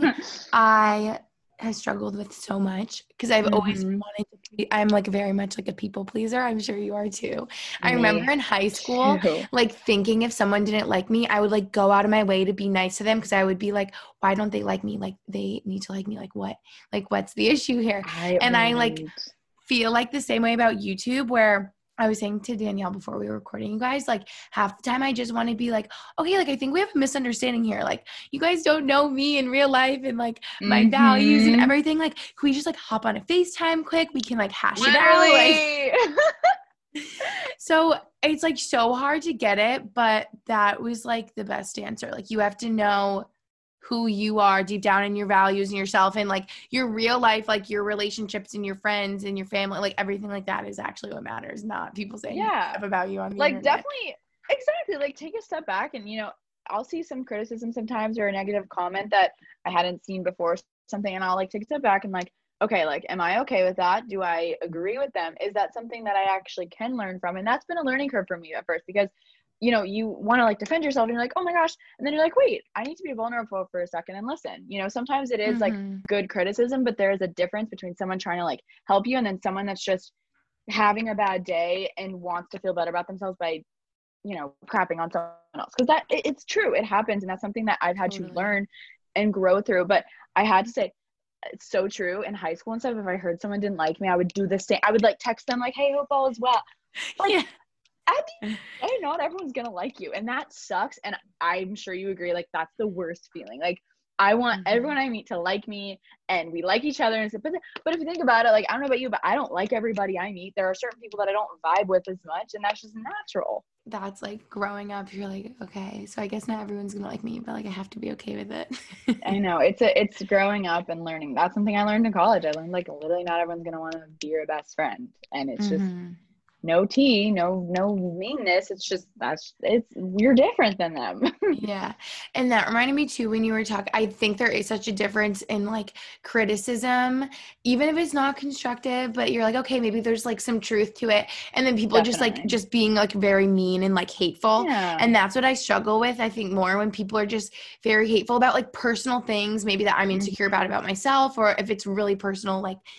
I have struggled with so much, because I've mm-hmm. always wanted to be, I'm like very much like a people pleaser. I'm sure you are too. Me I remember in high school, too. like thinking if someone didn't like me, I would like go out of my way to be nice to them, because I would be like, why don't they like me? Like, they need to like me. Like, what? Like, what's the issue here? I and right. I like feel like the same way about YouTube, where I was saying to Danielle before we were recording, you guys, like half the time I just want to be like, okay, like I think we have a misunderstanding here. Like, you guys don't know me in real life and like my mm-hmm. values and everything. Like, can we just like hop on a FaceTime quick? We can like hash Literally. it out. Like, so it's like so hard to get it, but that was like the best answer. Like, you have to know who you are deep down in your values and yourself, and like your real life, like your relationships and your friends and your family, like everything like that is actually what matters, not people saying yeah. stuff about you on the like internet. Definitely, exactly, like take a step back, and you know, I'll see some criticism sometimes or a negative comment that I hadn't seen before, something, and I'll like take a step back and like, okay, like, am I okay with that? Do I agree with them? Is that something that I actually can learn from? And that's been a learning curve for me at first, because you know, you want to like defend yourself and you're like, oh my gosh. And then you're like, wait, I need to be vulnerable for a second and listen. You know, sometimes it is mm-hmm. like good criticism, but there is a difference between someone trying to like help you and then someone that's just having a bad day and wants to feel better about themselves by, you know, crapping on someone else. Cause that it, it's true. It happens. And that's something that I've had totally. to learn and grow through. But I had to say, it's so true. In high school and stuff, if I heard someone didn't like me, I would do the same. I would like text them like, hey, hope all is well. Like, yeah. At the end, not everyone's gonna like you, and that sucks. And I'm sure you agree. Like, that's the worst feeling. Like, I want mm-hmm. everyone I meet to like me, and we like each other and stuff. But, but if you think about it, like, I don't know about you, but I don't like everybody I meet. There are certain people that I don't vibe with as much, and that's just natural. That's like growing up. You're like, okay, so I guess not everyone's gonna like me, but like I have to be okay with it. I know it's a it's growing up and learning. That's something I learned in college. I learned like literally not everyone's gonna want to be your best friend, and it's mm-hmm. just. No tea, no, no meanness. It's just, that's, it's, you're different than them. Yeah. And that reminded me too, when you were talking, I think there is such a difference in like criticism, even if it's not constructive, but you're like, okay, maybe there's like some truth to it. And then people Definitely. just like, just being like very mean and like hateful. Yeah. And that's what I struggle with. I think more when people are just very hateful about like personal things, maybe that I'm insecure mm-hmm. about, about myself, or if it's really personal, like,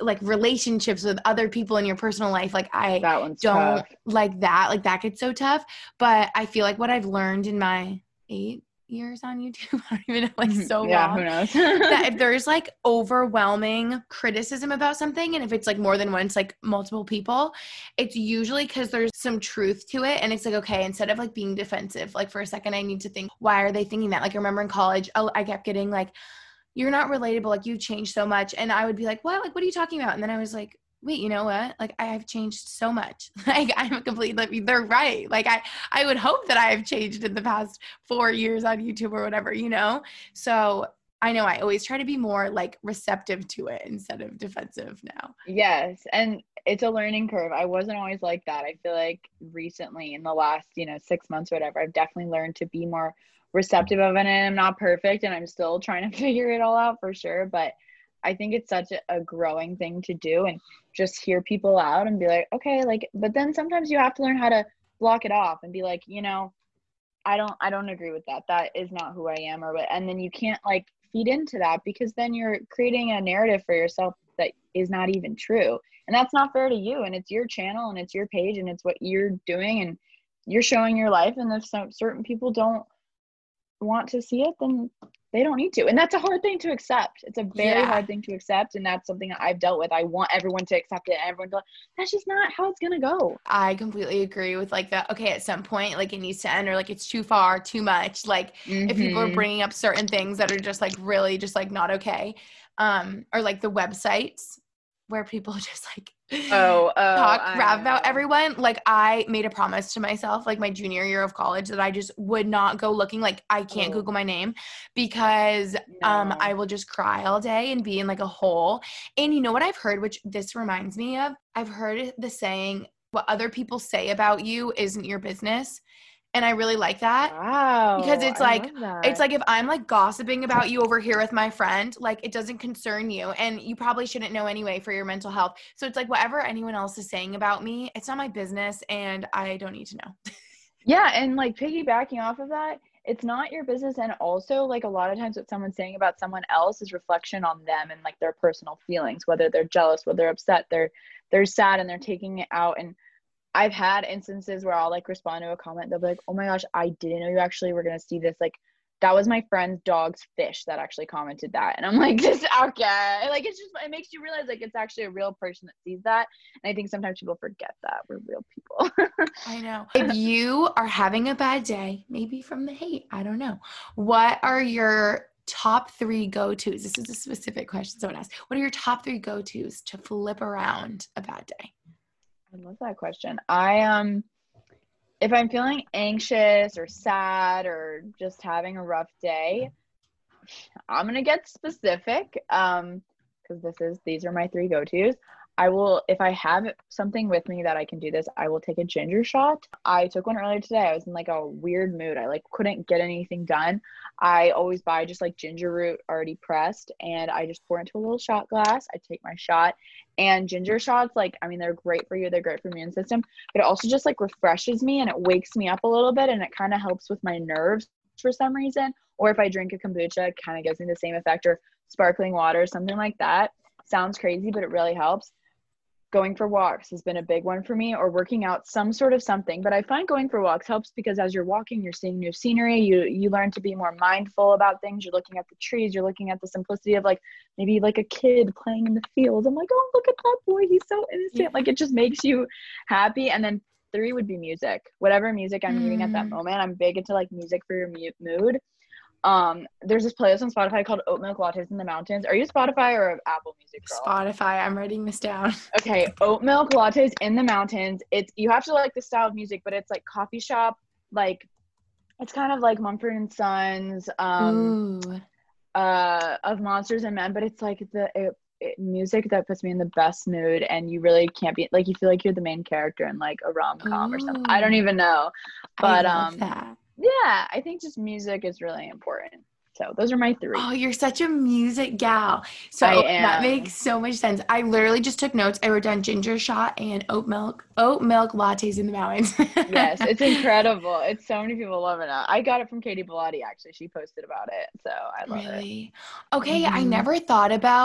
like relationships with other people in your personal life. Like I That one's don't tough. like that. Like that gets so tough. But I feel like what I've learned in my eight years on YouTube, I don't even know, like so yeah, long. who knows? That if there's like overwhelming criticism about something, and if it's like more than once, like multiple people, it's usually because there's some truth to it. And it's like, okay, instead of like being defensive, like for a second, I need to think, why are they thinking that? Like I remember in college, I I kept getting like, you're not relatable. Like you've changed so much. And I would be like, what? Like, what are you talking about? And then I was like, wait, you know what? Like I have changed so much. Like I'm a complete, like, they're right. Like I, I would hope that I have changed in the past four years on YouTube or whatever, you know? So I know I always try to be more like receptive to it instead of defensive now. Yes. And it's a learning curve. I wasn't always like that. I feel like recently in the last, you know, six months or whatever, I've definitely learned to be more receptive of it. And I'm not perfect and I'm still trying to figure it all out for sure. But I think it's such a, a growing thing to do and just hear people out and be like, okay, like, but then sometimes you have to learn how to block it off and be like, you know, I don't, I don't agree with that. That is not who I am or what. And then you can't like feed into that because then you're creating a narrative for yourself that is not even true. And that's not fair to you. And it's your channel and it's your page and it's what you're doing and you're showing your life. And if some certain people don't want to see it, then they don't need to. And that's a hard thing to accept. It's a very Yeah. hard thing to accept. And that's something that I've dealt with. I want everyone to accept it. And everyone to, that's just not how it's going to go. I completely agree with like that. Okay, at some point, like it needs to end or like it's too far, too much. Like if people are Mhm. bringing up certain things that are just like really just like not okay. Um, or like the websites where people just like Oh, oh, talk I crap about know. everyone. Like I made a promise to myself, like my junior year of college, that I just would not go looking. Like I can't Oh. Google my name because um No. I will just cry all day and be in like a hole. And you know what I've heard, which this reminds me of? I've heard the saying, what other people say about you isn't your business. And I really like that. Wow. Because it's I like, love that. it's like if I'm like gossiping about you over here with my friend, like it doesn't concern you and you probably shouldn't know anyway for your mental health. So it's like whatever anyone else is saying about me, it's not my business and I don't need to know. Yeah, and like piggybacking off of that, it's not your business. And also like a lot of times what someone's saying about someone else is reflection on them and like their personal feelings, whether they're jealous, whether they're upset, they're they're sad and they're taking it out. And I've had instances where I'll like respond to a comment. They'll be like, oh my gosh, I didn't know you actually were going to see this. Like that was my friend's dog's fish that actually commented that. And I'm like, this, okay. Like, it's just, it makes you realize like it's actually a real person that sees that. And I think sometimes people forget that we're real people. I know. If you are having a bad day, maybe from the hate, I don't know. What are your top three go-tos? This is a specific question someone asked. What are your top three go-tos to flip around a bad day? I love that question. I um if I'm feeling anxious or sad or just having a rough day, I'm gonna get specific. Um, because this is these are my three go-tos. I will, if I have something with me that I can do this, I will take a ginger shot. I took one earlier today. I was in like a weird mood. I like couldn't get anything done. I always buy just like ginger root already pressed and I just pour into a little shot glass. I take my shot and ginger shots, like, I mean, they're great for you. They're great for your immune system, but it also just like refreshes me and it wakes me up a little bit and it kind of helps with my nerves for some reason. Or if I drink a kombucha, it kind of gives me the same effect, or sparkling water, something like that. Sounds crazy, but it really helps. Going for walks has been a big one for me, or working out, some sort of something. But I find going for walks helps because as you're walking, you're seeing new scenery. You you learn to be more mindful about things. You're looking at the trees. You're looking at the simplicity of like maybe like a kid playing in the field. I'm like, oh, look at that boy. He's so innocent. Yeah. Like it just makes you happy. And then three would be music. Whatever music I'm needing at that Mm. moment. I'm big into like music for your mu- mood. Um, there's this playlist on Spotify called Oat Milk Lattes in the Mountains. Are you a Spotify or an Apple Music girl? Spotify. I'm writing this down. Okay, Oat Milk Lattes in the Mountains. It's, you have to like the style of music, but it's like coffee shop, like it's kind of like Mumford and Sons, um, Ooh. uh, of Monsters and Men, but it's like the it, it, music that puts me in the best mood, and you really can't be like, you feel like you're the main character in like a rom com or something. I don't Ooh. even know, I but love um, that. yeah, I think just music is really important. So those are my three. Oh, you're such a music gal. So I that am. makes so much sense. I literally just took notes. I wrote down ginger shot and oat milk, oat milk lattes in the mountains. Yes, it's incredible. It's so many people loving it. I got it from Katie Bellotti, actually. She posted about it, so I love it. Really? Okay, I Mhm. never thought about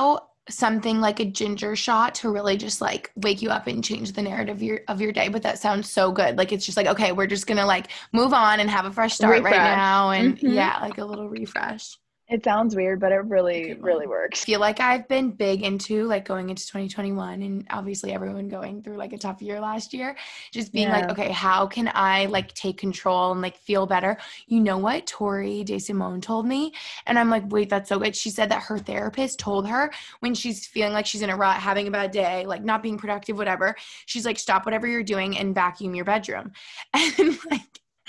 something like a ginger shot to really just like wake you up and change the narrative of your, of your day. But that sounds so good. Like, it's just like, okay, we're just going to like move on and have a fresh start Refresh. right now. And Mhm. yeah, like a little refresh. It sounds weird, but it really, Good one. really works. I feel like I've been big into like going into twenty twenty-one, and obviously everyone going through like a tough year last year, just being Yeah. like, okay, how can I like take control and like feel better? You know what Tori DeSimone told me? And I'm like, wait, that's so good. She said that her therapist told her when she's feeling like she's in a rut, having a bad day, like not being productive, whatever, she's like, stop whatever you're doing and vacuum your bedroom. And like,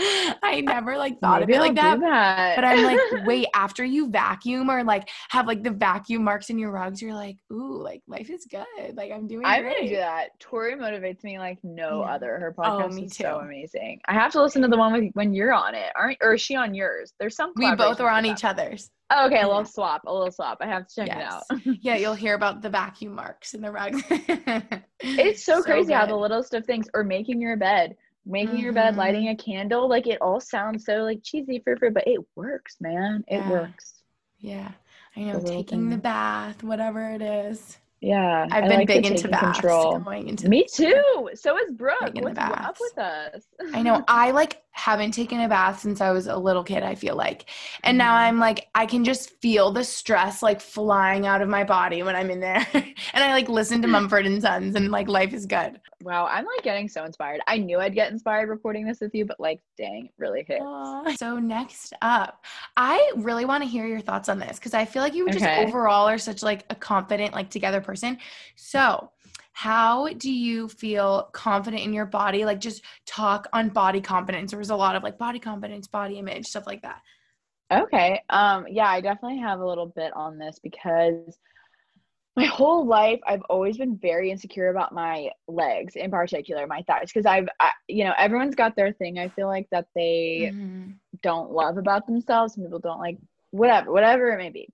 I never like thought Maybe of it I'll like that, do that. but I'm like, wait, after you vacuum or like have like the vacuum marks in your rugs, you're like, ooh, like life is good. Like I'm doing I'm great. gonna do that. Tori motivates me like no Yeah. other. Her Oh, podcast me is so too. amazing. I have to listen to the one with when you're on it, aren't? Or is she on yours? There's some. We both collaborations are on with each them. other's. Oh, okay, a little Yeah. swap, a little swap. I have to check Yes. it out. Yeah, you'll hear about the vacuum marks in the rugs. It's so, crazy how the good. littlest of things, or making your bed, making your bed, Mhm. lighting a candle, like it all sounds so like cheesy for for, but it works, man. It Yeah. works. Yeah, I know, The little taking the things. bath, whatever it is. Yeah, I've I been like big the into taking baths control. going into Me this year. too. So is Brooke. Big in the What's up baths. with us? I know. I like haven't taken a bath since I was a little kid, I feel like. And now Mhm. I'm like, I can just feel the stress like flying out of my body when I'm in there. And I like listen to Mumford and Sons, and like life is good. Wow, I'm like getting so inspired. I knew I'd get inspired recording this with you, but like, dang, it really hits. Aw. So next up, I really want to hear your thoughts on this because I feel like you just Okay. overall are such like a confident, like together person. So how do you feel confident in your body? Like just talk on body confidence. There was a lot of like body confidence, body image, stuff like that. Okay. Um, yeah, I definitely have a little bit on this because my whole life I've always been very insecure about my legs, in particular my thighs, because I've I, you know, everyone's got their thing. I feel like that they Mhm. don't love about themselves. Some people don't like whatever, whatever it may be.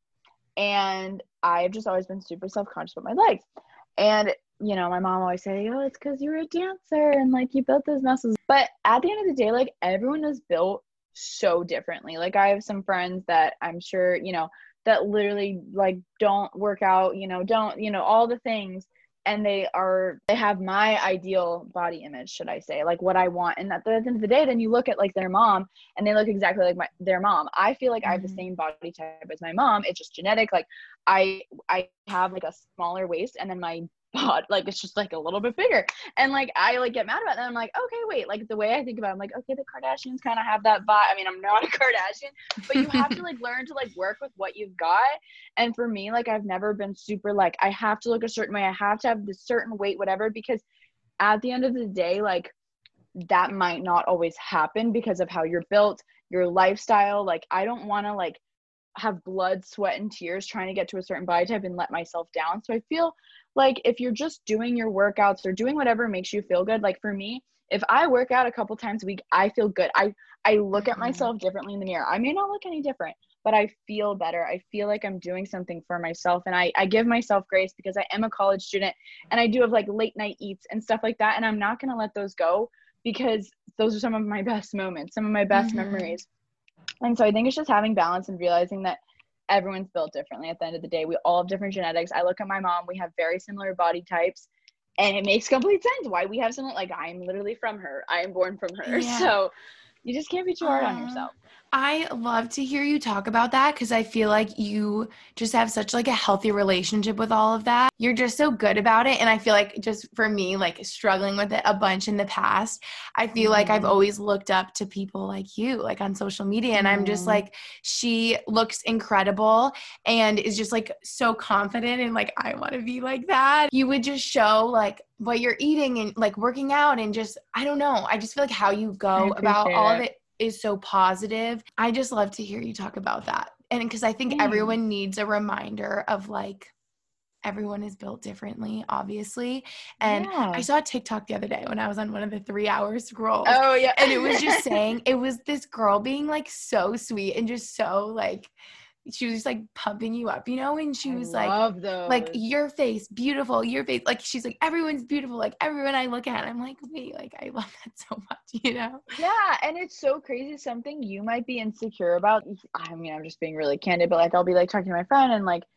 And I've just always been super self-conscious about my legs. And you know, my mom always say, oh, it's because you're a dancer and like you built those muscles. But at the end of the day, like everyone is built so differently. Like I have some friends that I'm sure, you know, that literally like don't work out, you know, don't, you know, all the things. And they are, they have my ideal body image, should I say, like what I want. And at the end of the day, then you look at like their mom and they look exactly like my, their mom. I feel like I have the Mhm. same body type as my mom. It's just genetic. Like I, I have like a smaller waist and then my bod, like it's just like a little bit bigger. And like I like get mad about that. I'm like, okay, wait, like the way I think about it, I'm like, okay, the Kardashians kind of have that vibe. I mean, I'm not a Kardashian, but you have to like learn to like work with what you've got. And for me, like I've never been super like I have to look a certain way, I have to have this certain weight, whatever, because at the end of the day, like that might not always happen because of how you're built, your lifestyle. Like I don't want to like have blood, sweat, and tears trying to get to a certain body type and let myself down. So I feel like if you're just doing your workouts or doing whatever makes you feel good, like for me, if I work out a couple times a week, I feel good. I, I look at Mhm. myself differently in the mirror. I may not look any different, but I feel better. I feel like I'm doing something for myself. And I, I give myself grace because I am a college student and I do have like late night eats and stuff like that. And I'm not going to let those go because those are some of my best moments, some of my best Mhm. memories. And so I think it's just having balance and realizing that everyone's built differently at the end of the day. We all have different genetics. I look at my mom, we have very similar body types, and it makes complete sense why we have similar, like I'm literally from her. I am born from her. Yeah. So you just can't be too hard on Aw. yourself. I love to hear you talk about that because I feel like you just have such like a healthy relationship with all of that. You're just so good about it. And I feel like just for me, like struggling with it a bunch in the past, I feel like I've Mhm. always looked up to people like you, like on social media. And I'm just Mhm. like, she looks incredible and is just like so confident and like, I want to be like that. You would just show like what you're eating and like working out and just, I don't know. I just feel like how you go about appreciate all of it. it is so positive. I just love to hear you talk about that. And because I think Thanks. everyone needs a reminder of like, everyone is built differently, obviously. And Yeah. I saw a TikTok the other day when I was on one of the three hour scrolls. Oh yeah. And it was just saying, it was this girl being like so sweet and just so like, she was just like pumping you up, you know? And she was I like, love those. like your face, beautiful, your face. Like, she's like, everyone's beautiful. Like everyone I look at, I'm like, wait, like I love that so much, you know? Yeah, and it's so crazy. Something you might be insecure about. I mean, I'm just being really candid, but like I'll be like talking to my friend and like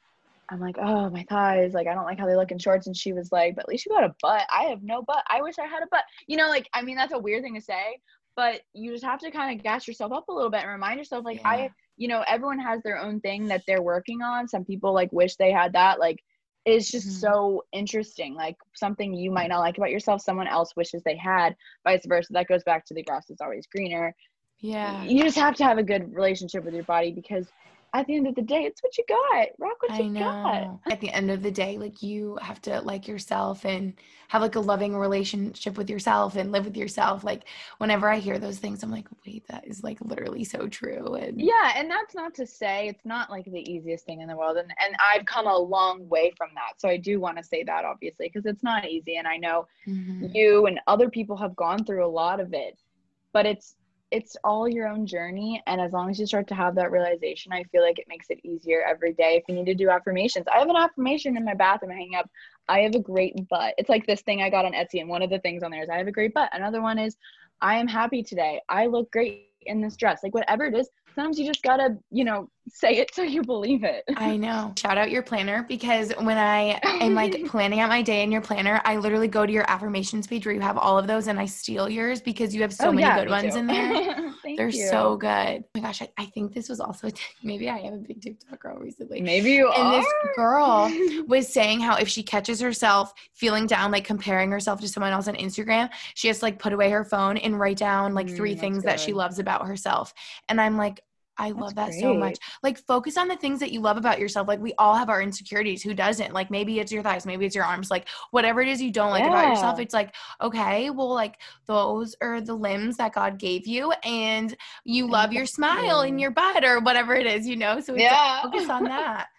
I'm like, oh, my thighs, like, I don't like how they look in shorts. And she was like, but at least you got a butt. I have no butt. I wish I had a butt. You know, like, I mean, that's a weird thing to say, but you just have to kind of gas yourself up a little bit and remind yourself, like, Yeah. I, you know, everyone has their own thing that they're working on. Some people like wish they had that. Like, it's just Mhm. so interesting. Like, something you might not like about yourself, someone else wishes they had, vice versa. That goes back to the grass is always greener. Yeah. You just have to have a good relationship with your body, because at the end of the day, it's what you got. Rock what I you got. know. At the end of the day, like, you have to like yourself and have like a loving relationship with yourself and live with yourself. Like, whenever I hear those things, I'm like, wait, that is like literally so true. And Yeah, and that's not to say it's not like the easiest thing in the world. And and I've come a long way from that. So I do want to say that, obviously, because it's not easy. And I know Mhm. you and other people have gone through a lot of it, but it's it's all your own journey. And as long as you start to have that realization, I feel like it makes it easier every day. If you need to do affirmations, I have an affirmation in my bathroom hanging up. I have a great butt. It's like this thing I got on Etsy, and one of the things on there is I have a great butt. Another one is I am happy today. I look great in this dress. Like, whatever it is, sometimes you just gotta, you know, say it so you believe it. I know. Shout out your planner, because when I am like planning out my day in your planner, I literally go to your affirmations page where you have all of those, and I steal yours because you have so Oh, many yeah, good me ones too. in there. Thank They're you. so good. Oh my gosh, I, I think this was also, maybe I am a big TikTok girl recently. Maybe you And are. this girl was saying how if she catches herself feeling down, like comparing herself to someone else on Instagram, she has to like put away her phone and write down like three Mm, that's things that she good. loves about herself. And I'm like, I That's love that so great. much. Like, focus on the things that you love about yourself. Like, we all have our insecurities. Who doesn't? Like, maybe it's your thighs, maybe it's your arms, like whatever it is you don't like about yourself. Yeah. It's like, okay, well, like those are the limbs that God gave you, and you love your smile and Exactly. your butt or whatever it is, you know? So it's Yeah. like, focus on that.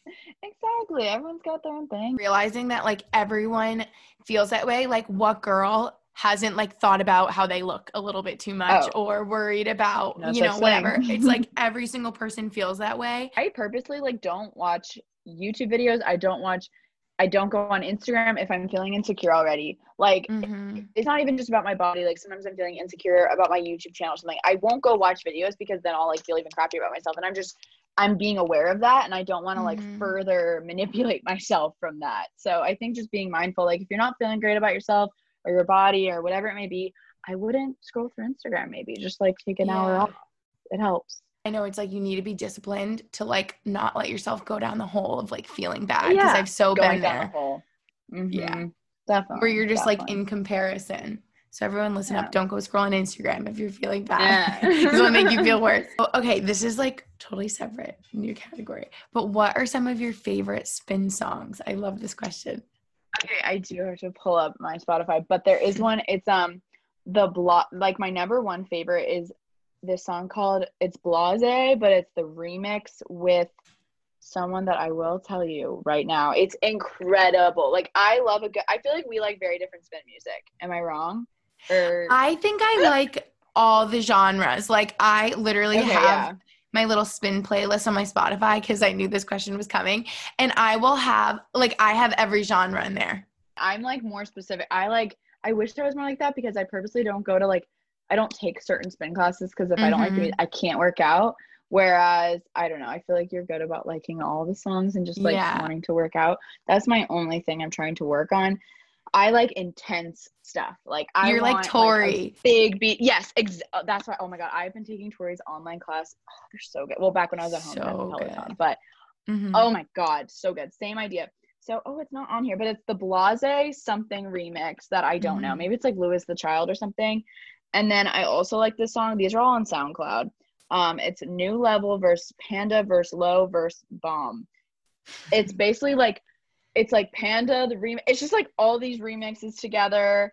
Exactly. Everyone's got their own thing. Realizing that like everyone feels that way. Like, what girl hasn't like thought about how they look a little bit too much Oh, or worried about, no you know, such whatever. thing. It's like every single person feels that way. I purposely like don't watch YouTube videos. I don't watch I don't go on Instagram if I'm feeling insecure already. Like, Mm-hmm. it's not even just about my body. Like, sometimes I'm feeling insecure about my YouTube channel or something. I won't go watch videos because then I'll like feel even crappy about myself. And I'm just I'm being aware of that, and I don't want to like Mhm. further manipulate myself from that. So I think just being mindful, like if you're not feeling great about yourself or your body or whatever it may be, I wouldn't scroll through Instagram. Maybe just like take an hour Yeah. off. It helps. I know it's like you need to be disciplined to like not let yourself go down the hole of like feeling bad, because Yeah, I've so going been down there the hole. Yeah. Mhm. Definitely. where you're just like definitely. in comparison. So everyone listen Yeah. up. Don't go scroll on Instagram if you're feeling bad. Yeah. This will make you feel worse. Oh, okay, this is like totally separate, new category. But what are some of your favorite spin songs? I love this question. Okay, I do have to pull up my Spotify, but there is one. It's um the block. Like, my number one favorite is this song called "It's Blase," but it's the remix with someone that I will tell you right now. It's incredible. Like, I love a good. I feel like we like very different spin music. Am I wrong? Or I think I like all the genres. Like, I literally okay, have yeah. my little spin playlist on my Spotify because I knew this question was coming. And I will have, like, I have every genre in there. I'm like more specific. I like. I wish I was more like that, because I purposely don't go to like. I don't take certain spin classes because if I don't like the Mhm. music, I can't work out. Whereas, I don't know, I feel like you're good about liking all the songs and just like Yeah. wanting to work out. That's my only thing I'm trying to work on. I like intense stuff. Like, I You're like want, Tori. a big beat. Yes, ex- uh, that's why. Oh my god, I've been taking Tori's online class. Oh, they're so good. Well, back when I was at home, I had So Peloton, good. but Mhm. oh my god, so good. Same idea. So, oh, it's not on here, but it's the Blase something remix that I don't know. Mhm. Maybe it's like Louis the Child or something. And then I also like this song. These are all on SoundCloud. Um, it's New Level versus Panda versus Low versus Bomb. It's basically like, it's like Panda, the remix. It's just like all these remixes together.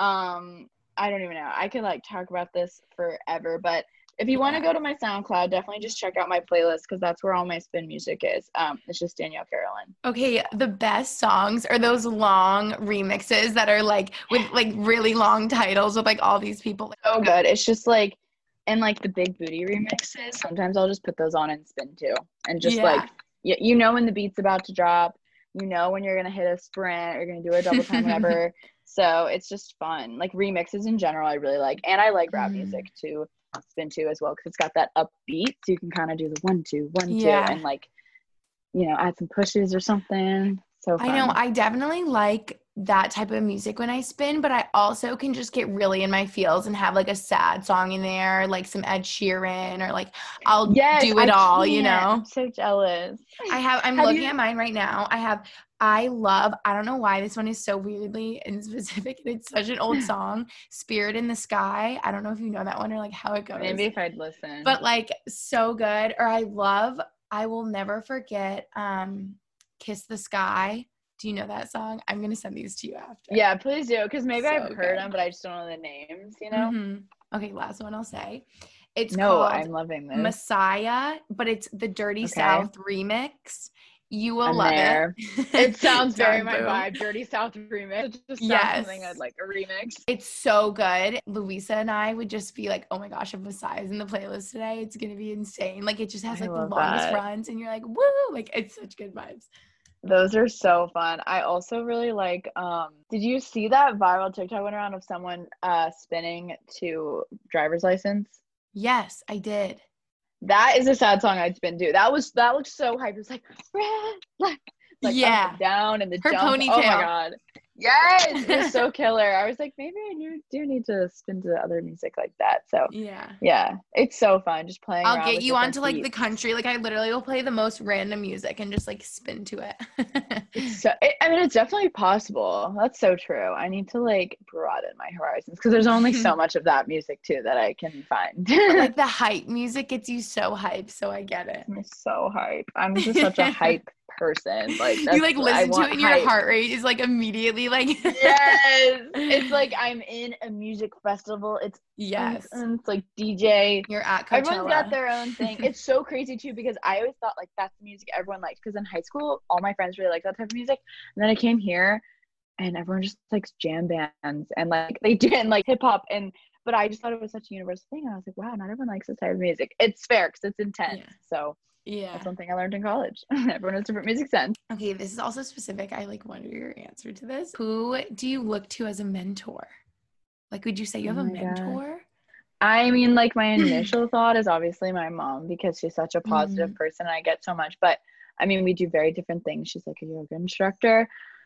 Um, I don't even know. I could like talk about this forever, but if you want to Yeah. go to my SoundCloud, definitely just check out my playlist, because that's where all my spin music is. Um, it's just Danielle Carolyn. Okay, the best songs are those long remixes that are like with like really long titles with like all these people. So good. It's just like, and like the big booty remixes, sometimes I'll just put those on and spin too. And just Yeah. like, you, you know when the beat's about to drop, you know when you're going to hit a sprint or you're going to do a double time, whatever. So it's just fun. Like, remixes in general, I really like. And I like rap Mm. music to spin to as well, because it's got that upbeat. So you can kind of do the one, two, one, Yeah. two. And like, you know, add some pushes or something. So fun. I know. I definitely like that type of music when I spin, but I also can just get really in my feels and have like a sad song in there, like some Ed Sheeran, or like I'll yes, do it I all, can't. you know? I'm so jealous. I have, I'm Have looking you- at mine right now. I have, I love, I don't know why this one is so weirdly and specific. It's such an old song, Spirit in the Sky. I don't know if you know that one or like how it goes. Maybe if I'd listen. But like so good. Or I love, I will never forget um, Kiss the Sky. Do you know that song? I'm going to send these to you after. Yeah, please do. Because maybe So I've heard good. them, but I just don't know the names, you know? Mm-hmm. Okay, last one I'll say. It's no, called I'm loving this. Messiah, but it's the Dirty Okay. South remix. You will I'm love there. it. It sounds very Done, my boom. vibe. Dirty South remix. It just sounds Yes. something I'd like a remix. It's so good. Louisa and I would just be like, oh my gosh, if Messiah's in the playlist today, it's going to be insane. Like, it just has I like the love longest that. runs, and you're like, woo! Like, it's such good vibes. Those are so fun. I also really like, um, did you see that viral TikTok went around of someone uh, spinning to driver's license? Yes, I did. That is a sad song I'd spin to. That was, that looked so hype. It was like, red, like, like Yeah. up and down and the Her jump. ponytail. Oh my God. Yes, it was so killer. I was like, maybe I do, do need to spin to other music like that. So Yeah. yeah, it's so fun just playing I'll around get with you different onto like the beats. country. Like, I literally will play the most random music and just like spin to it. It's so, it, I mean, it's definitely possible. That's so true. I need to like broaden my horizons because there's only so much of that music too that I can find. But like the hype music gets you so hyped, so I get it. I'm so hype. I'm just such a hype person. Like that's, You like I listen to want it and your hype. heart rate is like immediately like Yes, it's like I'm in a music festival. It's yes. and it's like D J. You're at Coachella. Everyone's got their own thing. It's so crazy too because I always thought like that's the music everyone likes. Because in high school, all my friends really liked that type of music, and then I came here, and everyone just likes jam bands and like they do and like hip hop and. But I just thought it was such a universal thing. And I was like, wow, not everyone likes this type of music. It's fair because it's intense. Yeah. So Yeah. that's something I learned in college. Everyone has different music sense. Okay, this is also specific. I like wonder your answer to this. Who do you look to as a mentor? Like, would you say you have Oh a my God. mentor? I mean, like my initial thought is obviously my mom because she's such a positive Mhm. person and I get so much. But I mean, we do very different things. She's like a yoga instructor.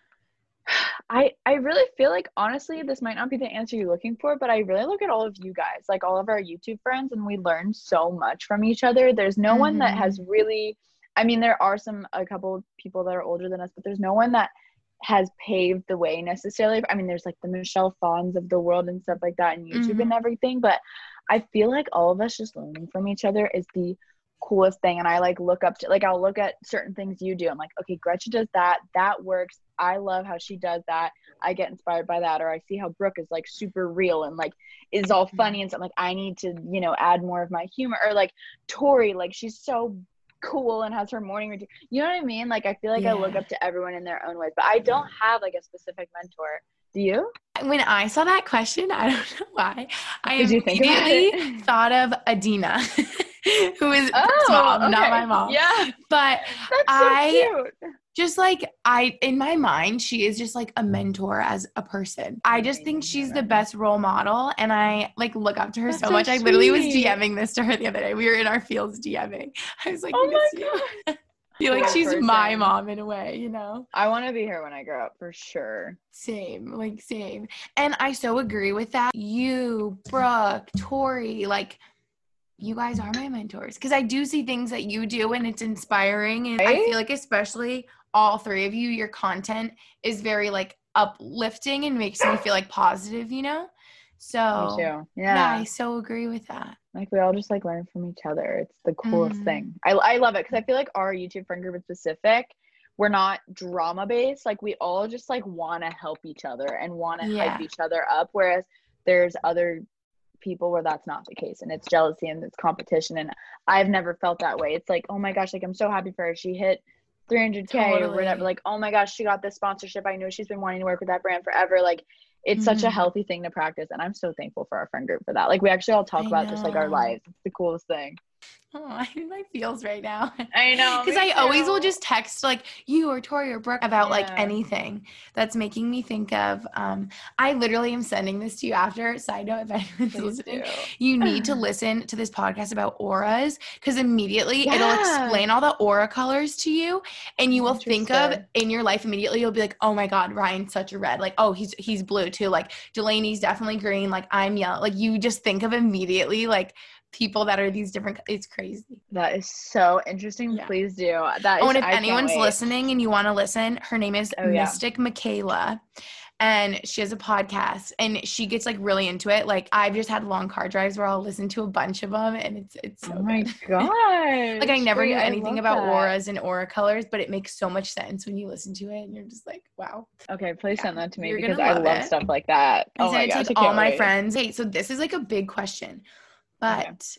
I I really feel like honestly this might not be the answer you're looking for, but I really look at all of you guys, like all of our YouTube friends, and we learn so much from each other. There's no one that has really, I mean, there are some a couple of people that are older than us, but there's no one that has paved the way necessarily. I mean, there's like the Michelle Fawns of the world and stuff like that, and YouTube Mhm. and everything, but I feel like all of us just learning from each other is the coolest thing. And I like look up to, like, I'll look at certain things you do. I'm like, okay, Gretchen does that. That works. I love how she does that. I get inspired by that. Or I see how Brooke is like super real and like is all funny and stuff. Like, I need to, you know, add more of my humor. Or like Tori, like she's so cool and has her morning routine. You know what I mean? Like, I feel like I look Yeah. up to everyone in their own ways, but I don't have like a specific mentor. Do you? When I saw that question, I don't know why, I Did you think about immediately it? thought of Adina, who is Oh, Brooke's mom, not okay. my mom. Yeah, But that's I- so cute. just like I, in my mind, she is just like a mentor as a person. I just think Amazing, she's yeah. the best role model, and I like look up to her That's so so much. I literally was sweet. DMing this to her the other day. We were in our fields DMing. I was like, Oh my miss you. Feel like Cool she's my person. mom in a way, you know? I want to be her when I grow up for sure. Same, like same. And I so agree with that. You, Brooke, Tori, like you guys are my mentors because I do see things that you do and it's inspiring. And I Right? feel like especially all three of you, your content is very like uplifting and makes me feel like positive, you know? So Me too. yeah, Yeah. I so agree with that. Like we all just like learn from each other. It's the coolest Mhm. thing. I I love it because I feel like our YouTube friend group is specific. We're not drama based. Like we all just like want to help each other and want to Yeah. hype each other up. Whereas there's other people where that's not the case and it's jealousy and it's competition. And I've never felt that way. It's like, oh my gosh, like I'm so happy for her. She hit three hundred K or Totally. whatever. Like, oh my gosh, she got this sponsorship. I know she's been wanting to work with that brand forever. Like it's such a Mhm. healthy thing to practice. And I'm so thankful for our friend group for that. Like we actually all talk I about just like our know. lives. It's the coolest thing. Oh, I'm in my feels right now. I know. Because I always will just text like you or Tori or Brooke about Yeah. like anything that's making me think of. Um, I literally am sending this to you after. Side note, if anyone's Please listening, do. you need to listen to this podcast about auras because immediately Yeah. it'll explain all the aura colors to you, and you will think of Interesting. in your life immediately. You'll be like, oh my God, Ryan's such a red. Like, oh, he's he's blue too. Like Delaney's definitely green. Like I'm yellow. Like you just think of immediately like people that are these different. It's crazy. That is so interesting. Yeah. Please do. That Oh, is, and if I can't anyone's wait. listening and you want to listen, her name is Oh, yeah. Mystic Michaela. And she has a podcast and she gets like really into it. Like I've just had long car drives where I'll listen to a bunch of them and it's it's so Oh my good. gosh. Like I never Wait, knew I anything love about that. auras and aura colors, but it makes so much sense when you listen to it and you're just like, wow. Okay, please Yeah, send that to me you're because gonna I love love it. stuff like that. I Oh my sent it gosh, to I like, all can't my wait. friends. Hey, so this is like a big question, but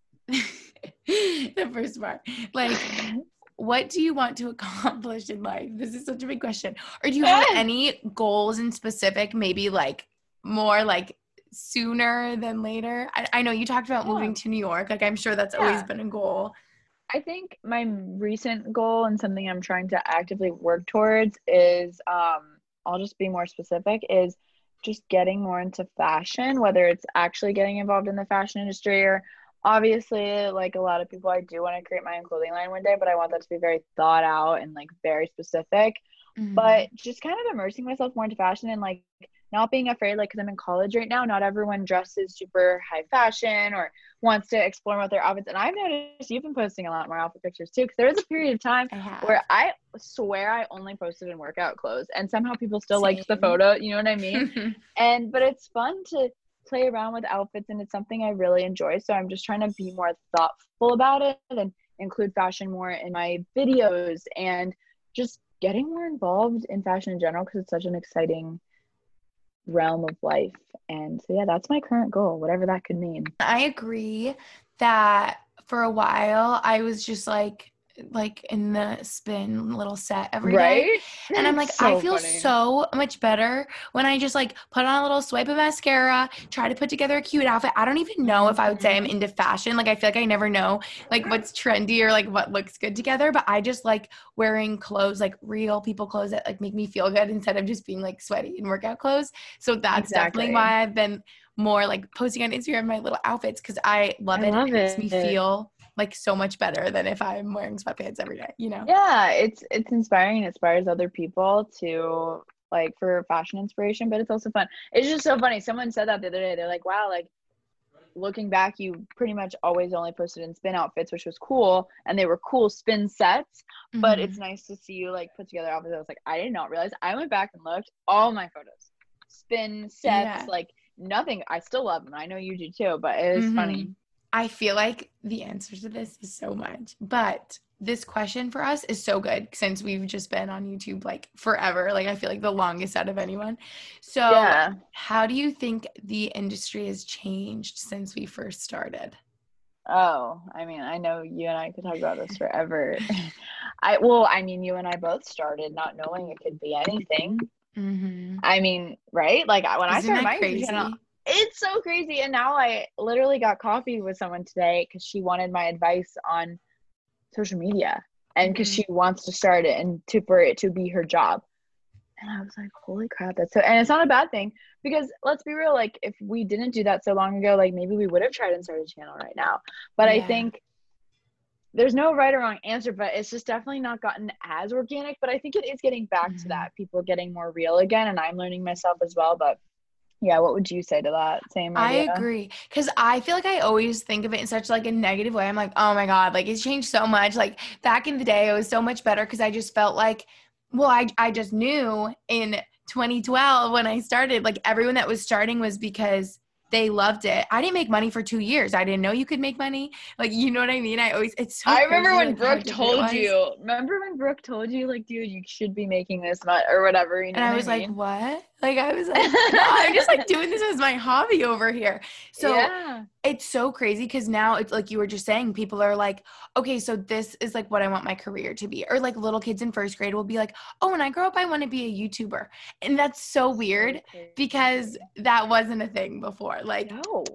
the first part, like, what do you want to accomplish in life? This is such a big question. Or do you have any goals in specific, maybe like more like sooner than later? I, I know you talked about Yeah. moving to New York. Like, I'm sure that's always Yeah. been a goal. I think my recent goal and something I'm trying to actively work towards is, um, I'll just be more specific, is just getting more into fashion, whether it's actually getting involved in the fashion industry or obviously, like a lot of people, I do want to create my own clothing line one day, but I want that to be very thought out and like very specific. Mhm. But just kind of immersing myself more into fashion and like not being afraid, like, because I'm in college right now, not everyone dresses super high fashion or wants to explore what their outfits. And I've noticed you've been posting a lot more outfit pictures too, because there was a period of time I have. where I swear I only posted in workout clothes and somehow people still liked the Same. photo, you know what I mean? And but it's fun to play around with outfits and it's something I really enjoy. So I'm just trying to be more thoughtful about it and include fashion more in my videos and just getting more involved in fashion in general because it's such an exciting realm of life. And so yeah, that's my current goal, whatever that could mean. I agree that for a while I was just like like in the spin little set every day. Right? And I'm like, So I feel funny. so much better when I just like put on a little swipe of mascara, try to put together a cute outfit. I don't even know if I would say I'm into fashion. Like I feel like I never know like what's trendy or like what looks good together, but I just like wearing clothes, like real people clothes that like make me feel good instead of just being like sweaty in workout clothes. So that's Exactly. definitely why I've been more like posting on Instagram my little outfits because I love I it. love It makes me it. feel like so much better than if I'm wearing sweatpants every day, you know? Yeah, it's it's inspiring and inspires other people to like for fashion inspiration, but it's also fun. It's just so funny. Someone said that the other day. They're like, wow, like looking back, you pretty much always only posted in spin outfits, which was cool. And they were cool spin sets, but Mhm. it's nice to see you like put together outfits. I was like, I did not realize. I went back and looked all my photos, spin sets, Yeah. like nothing. I still love them. I know you do too, but it is Mhm. funny. I feel like the answer to this is so much, but this question for us is so good since we've just been on YouTube like forever. Like I feel like the longest out of anyone. So Yeah. how do you think the industry has changed since we first started? Oh, I mean, I know you and I could talk about this forever. I well, I mean, you and I both started not knowing it could be anything. Mm-hmm. I mean, right? Like I- when I Isn't started that my YouTube crazy? channel, it's so crazy. And now I literally got coffee with someone today because she wanted my advice on social media and because Mhm. she wants to start it and to for it to be her job. And I was like, holy crap, that's so, and it's not a bad thing because let's be real, like if we didn't do that so long ago, like maybe we would have tried and started a channel right now. But I Yeah. think there's no right or wrong answer, but it's just definitely not gotten as organic. But I think it is getting back Mhm. to that, people getting more real again, and I'm learning myself as well. But yeah, what would you say to that? Same I idea? agree. Cause I feel like I always think of it in such like a negative way. I'm like, oh my God, like it's changed so much. Like back in the day, it was so much better because I just felt like, well, I, I just knew in twenty twelve when I started, like everyone that was starting was because they loved it. I didn't make money for two years. I didn't know you could make money. Like, you know what I mean? I always, it's so I remember crazy, when like, how Brooke different it told was. you. Remember when Brooke told you, like, dude, you should be making this much or whatever. You know And I what was I like, mean? what? Like, I was like, no, I'm just like doing this as my hobby over here. So yeah. it's so crazy because now it's like you were just saying, people are like, okay, so this is like what I want my career to be. Or like little kids in first grade will be like, oh, when I grow up, I want to be a YouTuber. And that's so weird So because crazy. that wasn't a thing before. Like, no.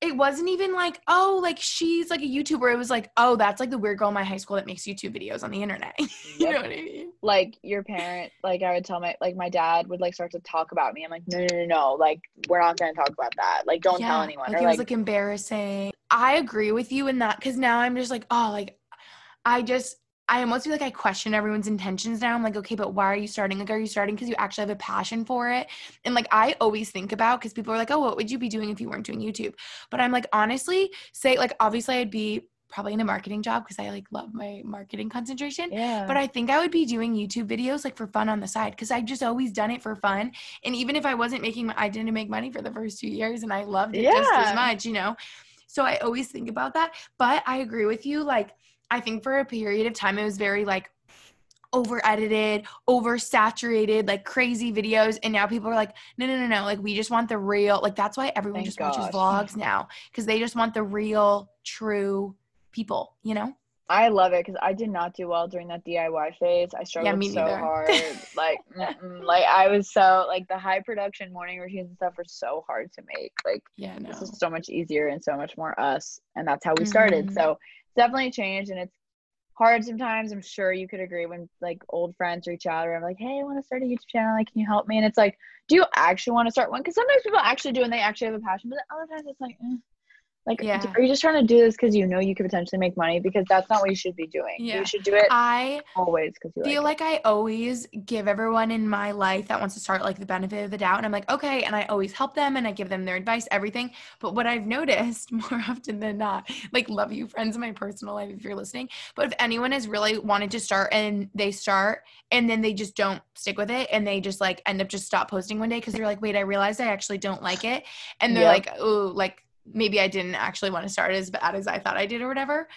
it wasn't even like, oh, like she's like a YouTuber. It was like, oh, that's like the weird girl in my high school that makes YouTube videos on the internet. you Yep. know what I mean? Like your parent, like I would tell my, like my dad would like start to talk about me. I'm like, no, no, no, no. Like, we're not going to talk about that. Like, don't Yeah, tell anyone. like or it was like, like embarrassing. I agree with you in that because now I'm just like, oh, like I just, I almost feel like I question everyone's intentions now. I'm like, okay, but why are you starting? Like, are you starting because you actually have a passion for it? And like, I always think about, because people are like, oh, what would you be doing if you weren't doing YouTube? But I'm like, honestly, say like, obviously I'd be probably in a marketing job because I like love my marketing concentration. yeah. But I think I would be doing YouTube videos like for fun on the side because I've just always done it for fun. And even if I wasn't making, I didn't make money for the first two years and I loved it just as Yeah. much, you know? So I always think about that. But I agree with you. Like, I think for a period of time, it was very like over edited, over saturated, like crazy videos. And now people are like, no, no, no, no. Like, we just want the real, like, that's why everyone Thank just watches gosh. vlogs now because they just want the real, true people, you know? I love it because I did not do well during that D I Y phase. I struggled me so neither. hard. Like, mm-mm. like I was so like the high production morning routines and stuff were so hard to make. Like, Yeah, no. this is so much easier and so much more us, and that's how we started. Mhm. So definitely changed, and it's hard sometimes. I'm sure you could agree when like old friends reach out or I'm like, hey, I want to start a YouTube channel. Like, can you help me? And it's like, do you actually want to start one? Because sometimes people actually do and they actually have a passion, but other times it's like, eh. Like, Yeah. are you just trying to do this because you know you could potentially make money? Because that's not what you should be doing. Yeah. You should do it I always because you feel like, like I always give everyone in my life that wants to start like the benefit of the doubt. And I'm like, okay. And I always help them and I give them their advice, everything. But what I've noticed more often than not, like, love you friends in my personal life if you're listening. But if anyone has really wanted to start and they start and then they just don't stick with it and they just like end up just stop posting one day because they're like, wait, I realized I actually don't like it. And they're Yep. like, oh, like maybe I didn't actually want to start as bad as I thought I did or whatever.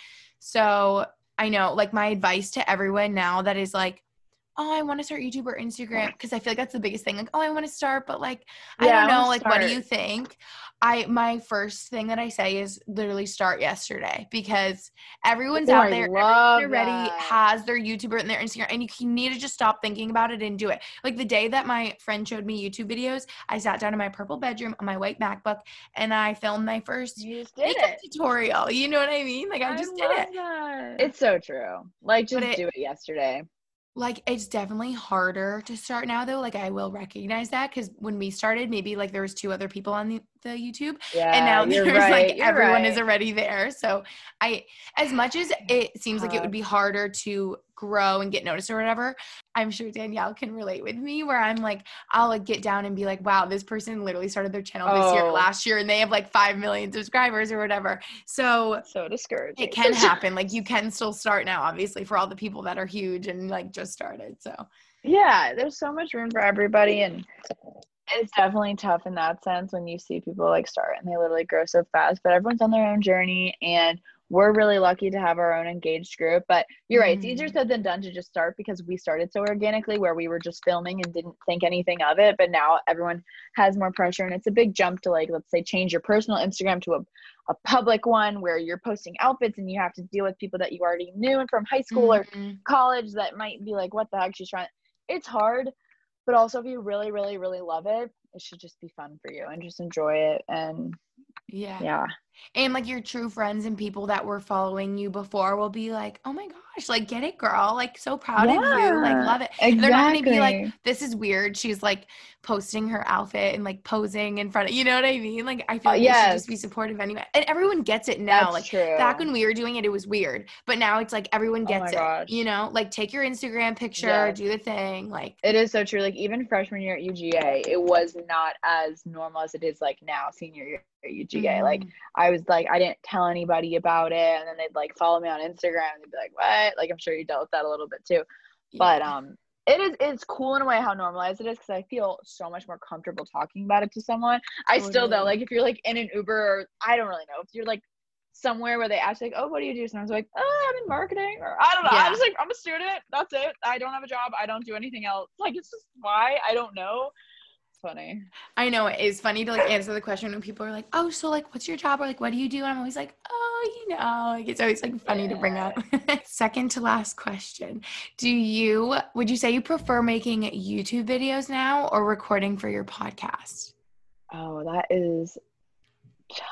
So I know, like, my advice to everyone now that is like, oh, I want to start YouTube or Instagram, because I feel like that's the biggest thing. Like, oh, I want to start, but like, I Yeah, I don't know. wanna Like, what do start. you think? I my first thing that I say is literally start yesterday because everyone's Oh, out I there. love Everyone already that. has their YouTuber and their Instagram, and you can- need to just stop thinking about it and do it. Like the day that my friend showed me YouTube videos, I sat down in my purple bedroom on my white MacBook and I filmed my first You just did makeup it. tutorial. You know what I mean? Like I just did love it. that. It's so true. Like, just But it- do it yesterday. Like, it's definitely harder to start now, though. Like, I will recognize that because when we started, maybe, like, there was two other people on the, the YouTube. Yeah, And now you're there's, right. like, You're everyone right. is already there. So, I, as much as it seems like it would be harder to grow and get noticed or whatever, I'm sure Danielle can relate with me where I'm like, I'll, like, get down and be like, wow, this person literally started their channel this year, Oh. last year, and they have, like, five million subscribers or whatever. So, So discouraging. it can happen. Like, you can still start now, obviously, for all the people that are huge and, like, just started. So, Yeah, there's so much room for everybody, and it's definitely tough in that sense when you see people like start and they literally grow so fast, but everyone's on their own journey, and we're really lucky to have our own engaged group. But you're right, it's easier Mhm. said than done to just start because we started so organically where we were just filming and didn't think anything of it, but now everyone has more pressure, and it's a big jump to, like, let's say change your personal Instagram to a, a public one where you're posting outfits and you have to deal with people that you already knew from high school or Mhm. college that might be like, what the heck she's trying. It's hard, but also if you really, really, really love it, it should just be fun for you and just enjoy it. And Yeah. yeah, And like your true friends and people that were following you before will be like, oh my gosh, like get it, girl. Like so proud of you. Like Yeah, love it. And they're not going to be like, exactly. this is weird. She's like posting her outfit and like posing in front of, you know what I mean? Like I feel Uh, like they should just yes. be supportive anyway. And everyone gets it now. That's like true. back when we were doing it, it was weird. But now it's like everyone Oh my gets it. gosh. You know, like take your Instagram picture, Yes. do the thing. Like It is so true. Like even freshman year at U G A, it was not as normal as it is like now, senior year at U G A. Like mhm. I was like, I didn't tell anybody about it, and then they'd like follow me on Instagram and they'd be like, what? Like I'm sure you dealt with that a little bit too. But Yeah. um it is it's cool in a way how normalized it is because I feel so much more comfortable talking about it to someone. I still though, Totally. like if you're like in an Uber or I don't really know, if you're like somewhere where they ask like, oh, what do you do? Sometimes I'm like, oh, I'm in marketing, or I don't know. Yeah. I'm just like, I'm a student. That's it. I don't have a job. I don't do anything else. Like it's just why I don't know. It's funny. I know it is funny to like answer the question when people are like, oh, so like, what's your job? Or like, what do you do? And I'm always like, oh, you know, like it's always like funny to bring up. Second to last question. Do you, would you say you prefer making YouTube videos now or recording for your podcast? Oh, that is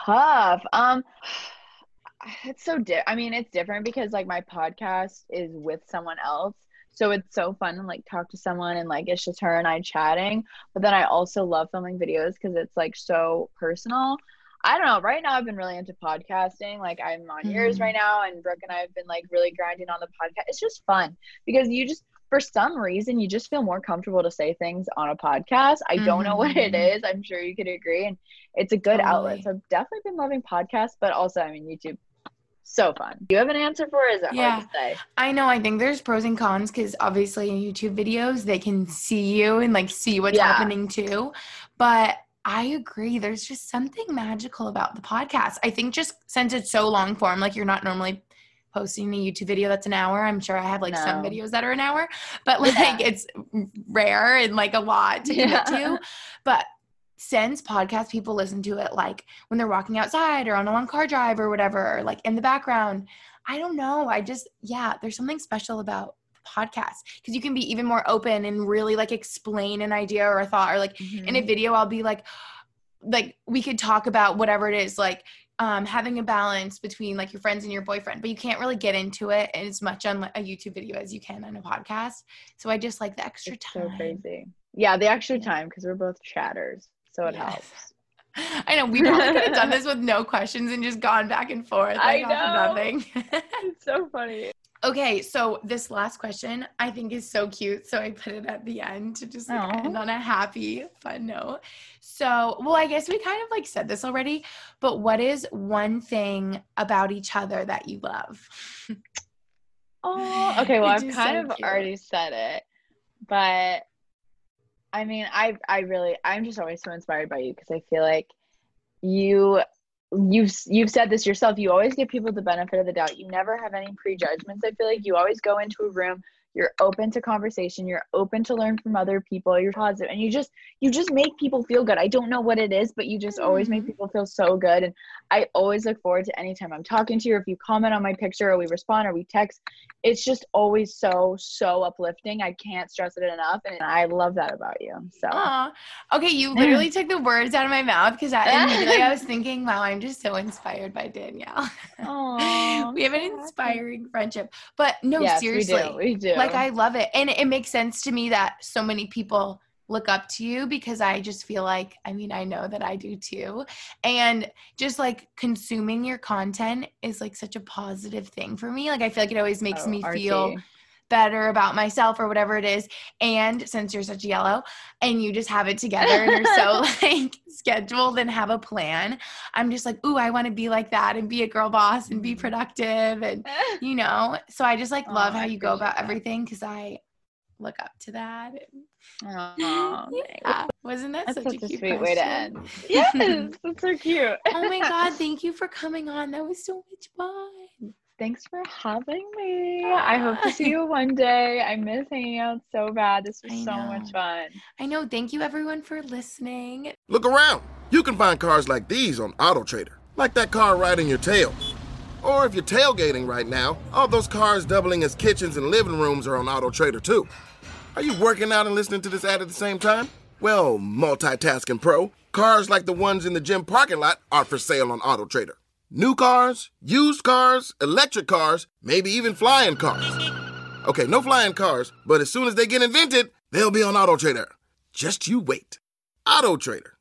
tough. Um, it's so di- I mean, it's different because like my podcast is with someone else. So it's so fun to like talk to someone and like it's just her and I chatting. But then I also love filming videos because it's like so personal. I don't know. Right now I've been really into podcasting. Like I'm on yours Mhm. right now, and Brooke and I have been like really grinding on the podcast. It's just fun because you just, for some reason, you just feel more comfortable to say things on a podcast. I don't know what it Mhm. is. I'm sure you could agree. And it's a good outlet. Totally. So I've definitely been loving podcasts, but also, I mean, YouTube, so fun. Do you have an answer for it? Is it Yeah. hard to say? I know. I think there's pros and cons because obviously in YouTube videos, they can see you and like see what's Yeah. happening too. But I agree. There's just something magical about the podcast. I think just since it's so long form, like you're not normally posting a YouTube video that's an hour. I'm sure I have like some No. videos that are an hour, but like Yeah. it's rare and like a lot to commit Yeah. to. But since podcast people listen to it like when they're walking outside or on a long car drive or whatever, or like in the background, I don't know. I just, yeah, there's something special about podcasts because you can be even more open and really like explain an idea or a thought, or like in a Mhm. video, I'll be like, like we could talk about whatever it is, like um, having a balance between like your friends and your boyfriend, but you can't really get into it as much on like, a YouTube video as you can on a podcast. So I just like the extra It's time. so crazy. Yeah, the extra Yeah. time because we're both chatters. So it Yes. helps. I know we probably could have done this with no questions and just gone back and forth I like off of know. nothing. It's so funny. Okay, so this last question I think is so cute, so I put it at the end to just like, Aw. end on a happy, fun note. So, well, I guess we kind of like said this already, but what is one thing about each other that you love? Oh, okay. Well, Which I've is kind so of cute. already said it, but I mean, I I really I'm just always so inspired by you because I feel like you you've you've said this yourself. You always give people the benefit of the doubt. You never have any prejudgments. I feel like you always go into a room. You're open to conversation. You're open to learn from other people. You're positive, and you just you just make people feel good. I don't know what it is, but you just always make Mhm. people feel so good. And I always look forward to any time I'm talking to you, or if you comment on my picture, or we respond, or we text. It's just always so so uplifting. I can't stress it enough, and I love that about you. So Aw. Okay, you literally took the words out of my mouth because immediately I was thinking, wow, I'm just so inspired by Danielle. Aw, We have an I'm so happy. inspiring friendship. But no, yes, seriously. we do. We do. Like I love it. And it makes sense to me that so many people look up to you because I just feel like, I mean, I know that I do too. And just like consuming your content is like such a positive thing for me. Like I feel like it always makes Oh, me R T. feel better about myself or whatever it is. And since you're such a yellow and you just have it together and you're so like scheduled and have a plan, I'm just like, ooh, I want to be like that and be a girl boss and be productive and you know, so I just like love Aw, how I you go about appreciate that. everything because I look up to that. Aw, Yeah. Wasn't that that's such, such a a cute sweet way to question? end. Yes, that's so cute. Oh my God, thank you for coming on. That was so much fun. Thanks for having me. I hope to see you one day. I miss hanging out so bad. This was I so know. much fun. I know. Thank you everyone for listening. Look around. You can find cars like these on AutoTrader, like that car riding your tail. Or if you're tailgating right now, all those cars doubling as kitchens and living rooms are on AutoTrader too. Are you working out and listening to this ad at the same time? Well, multitasking pro, cars like the ones in the gym parking lot are for sale on AutoTrader. New cars, used cars, electric cars, maybe even flying cars. Okay, no flying cars, but as soon as they get invented, they'll be on AutoTrader. Just you wait. AutoTrader.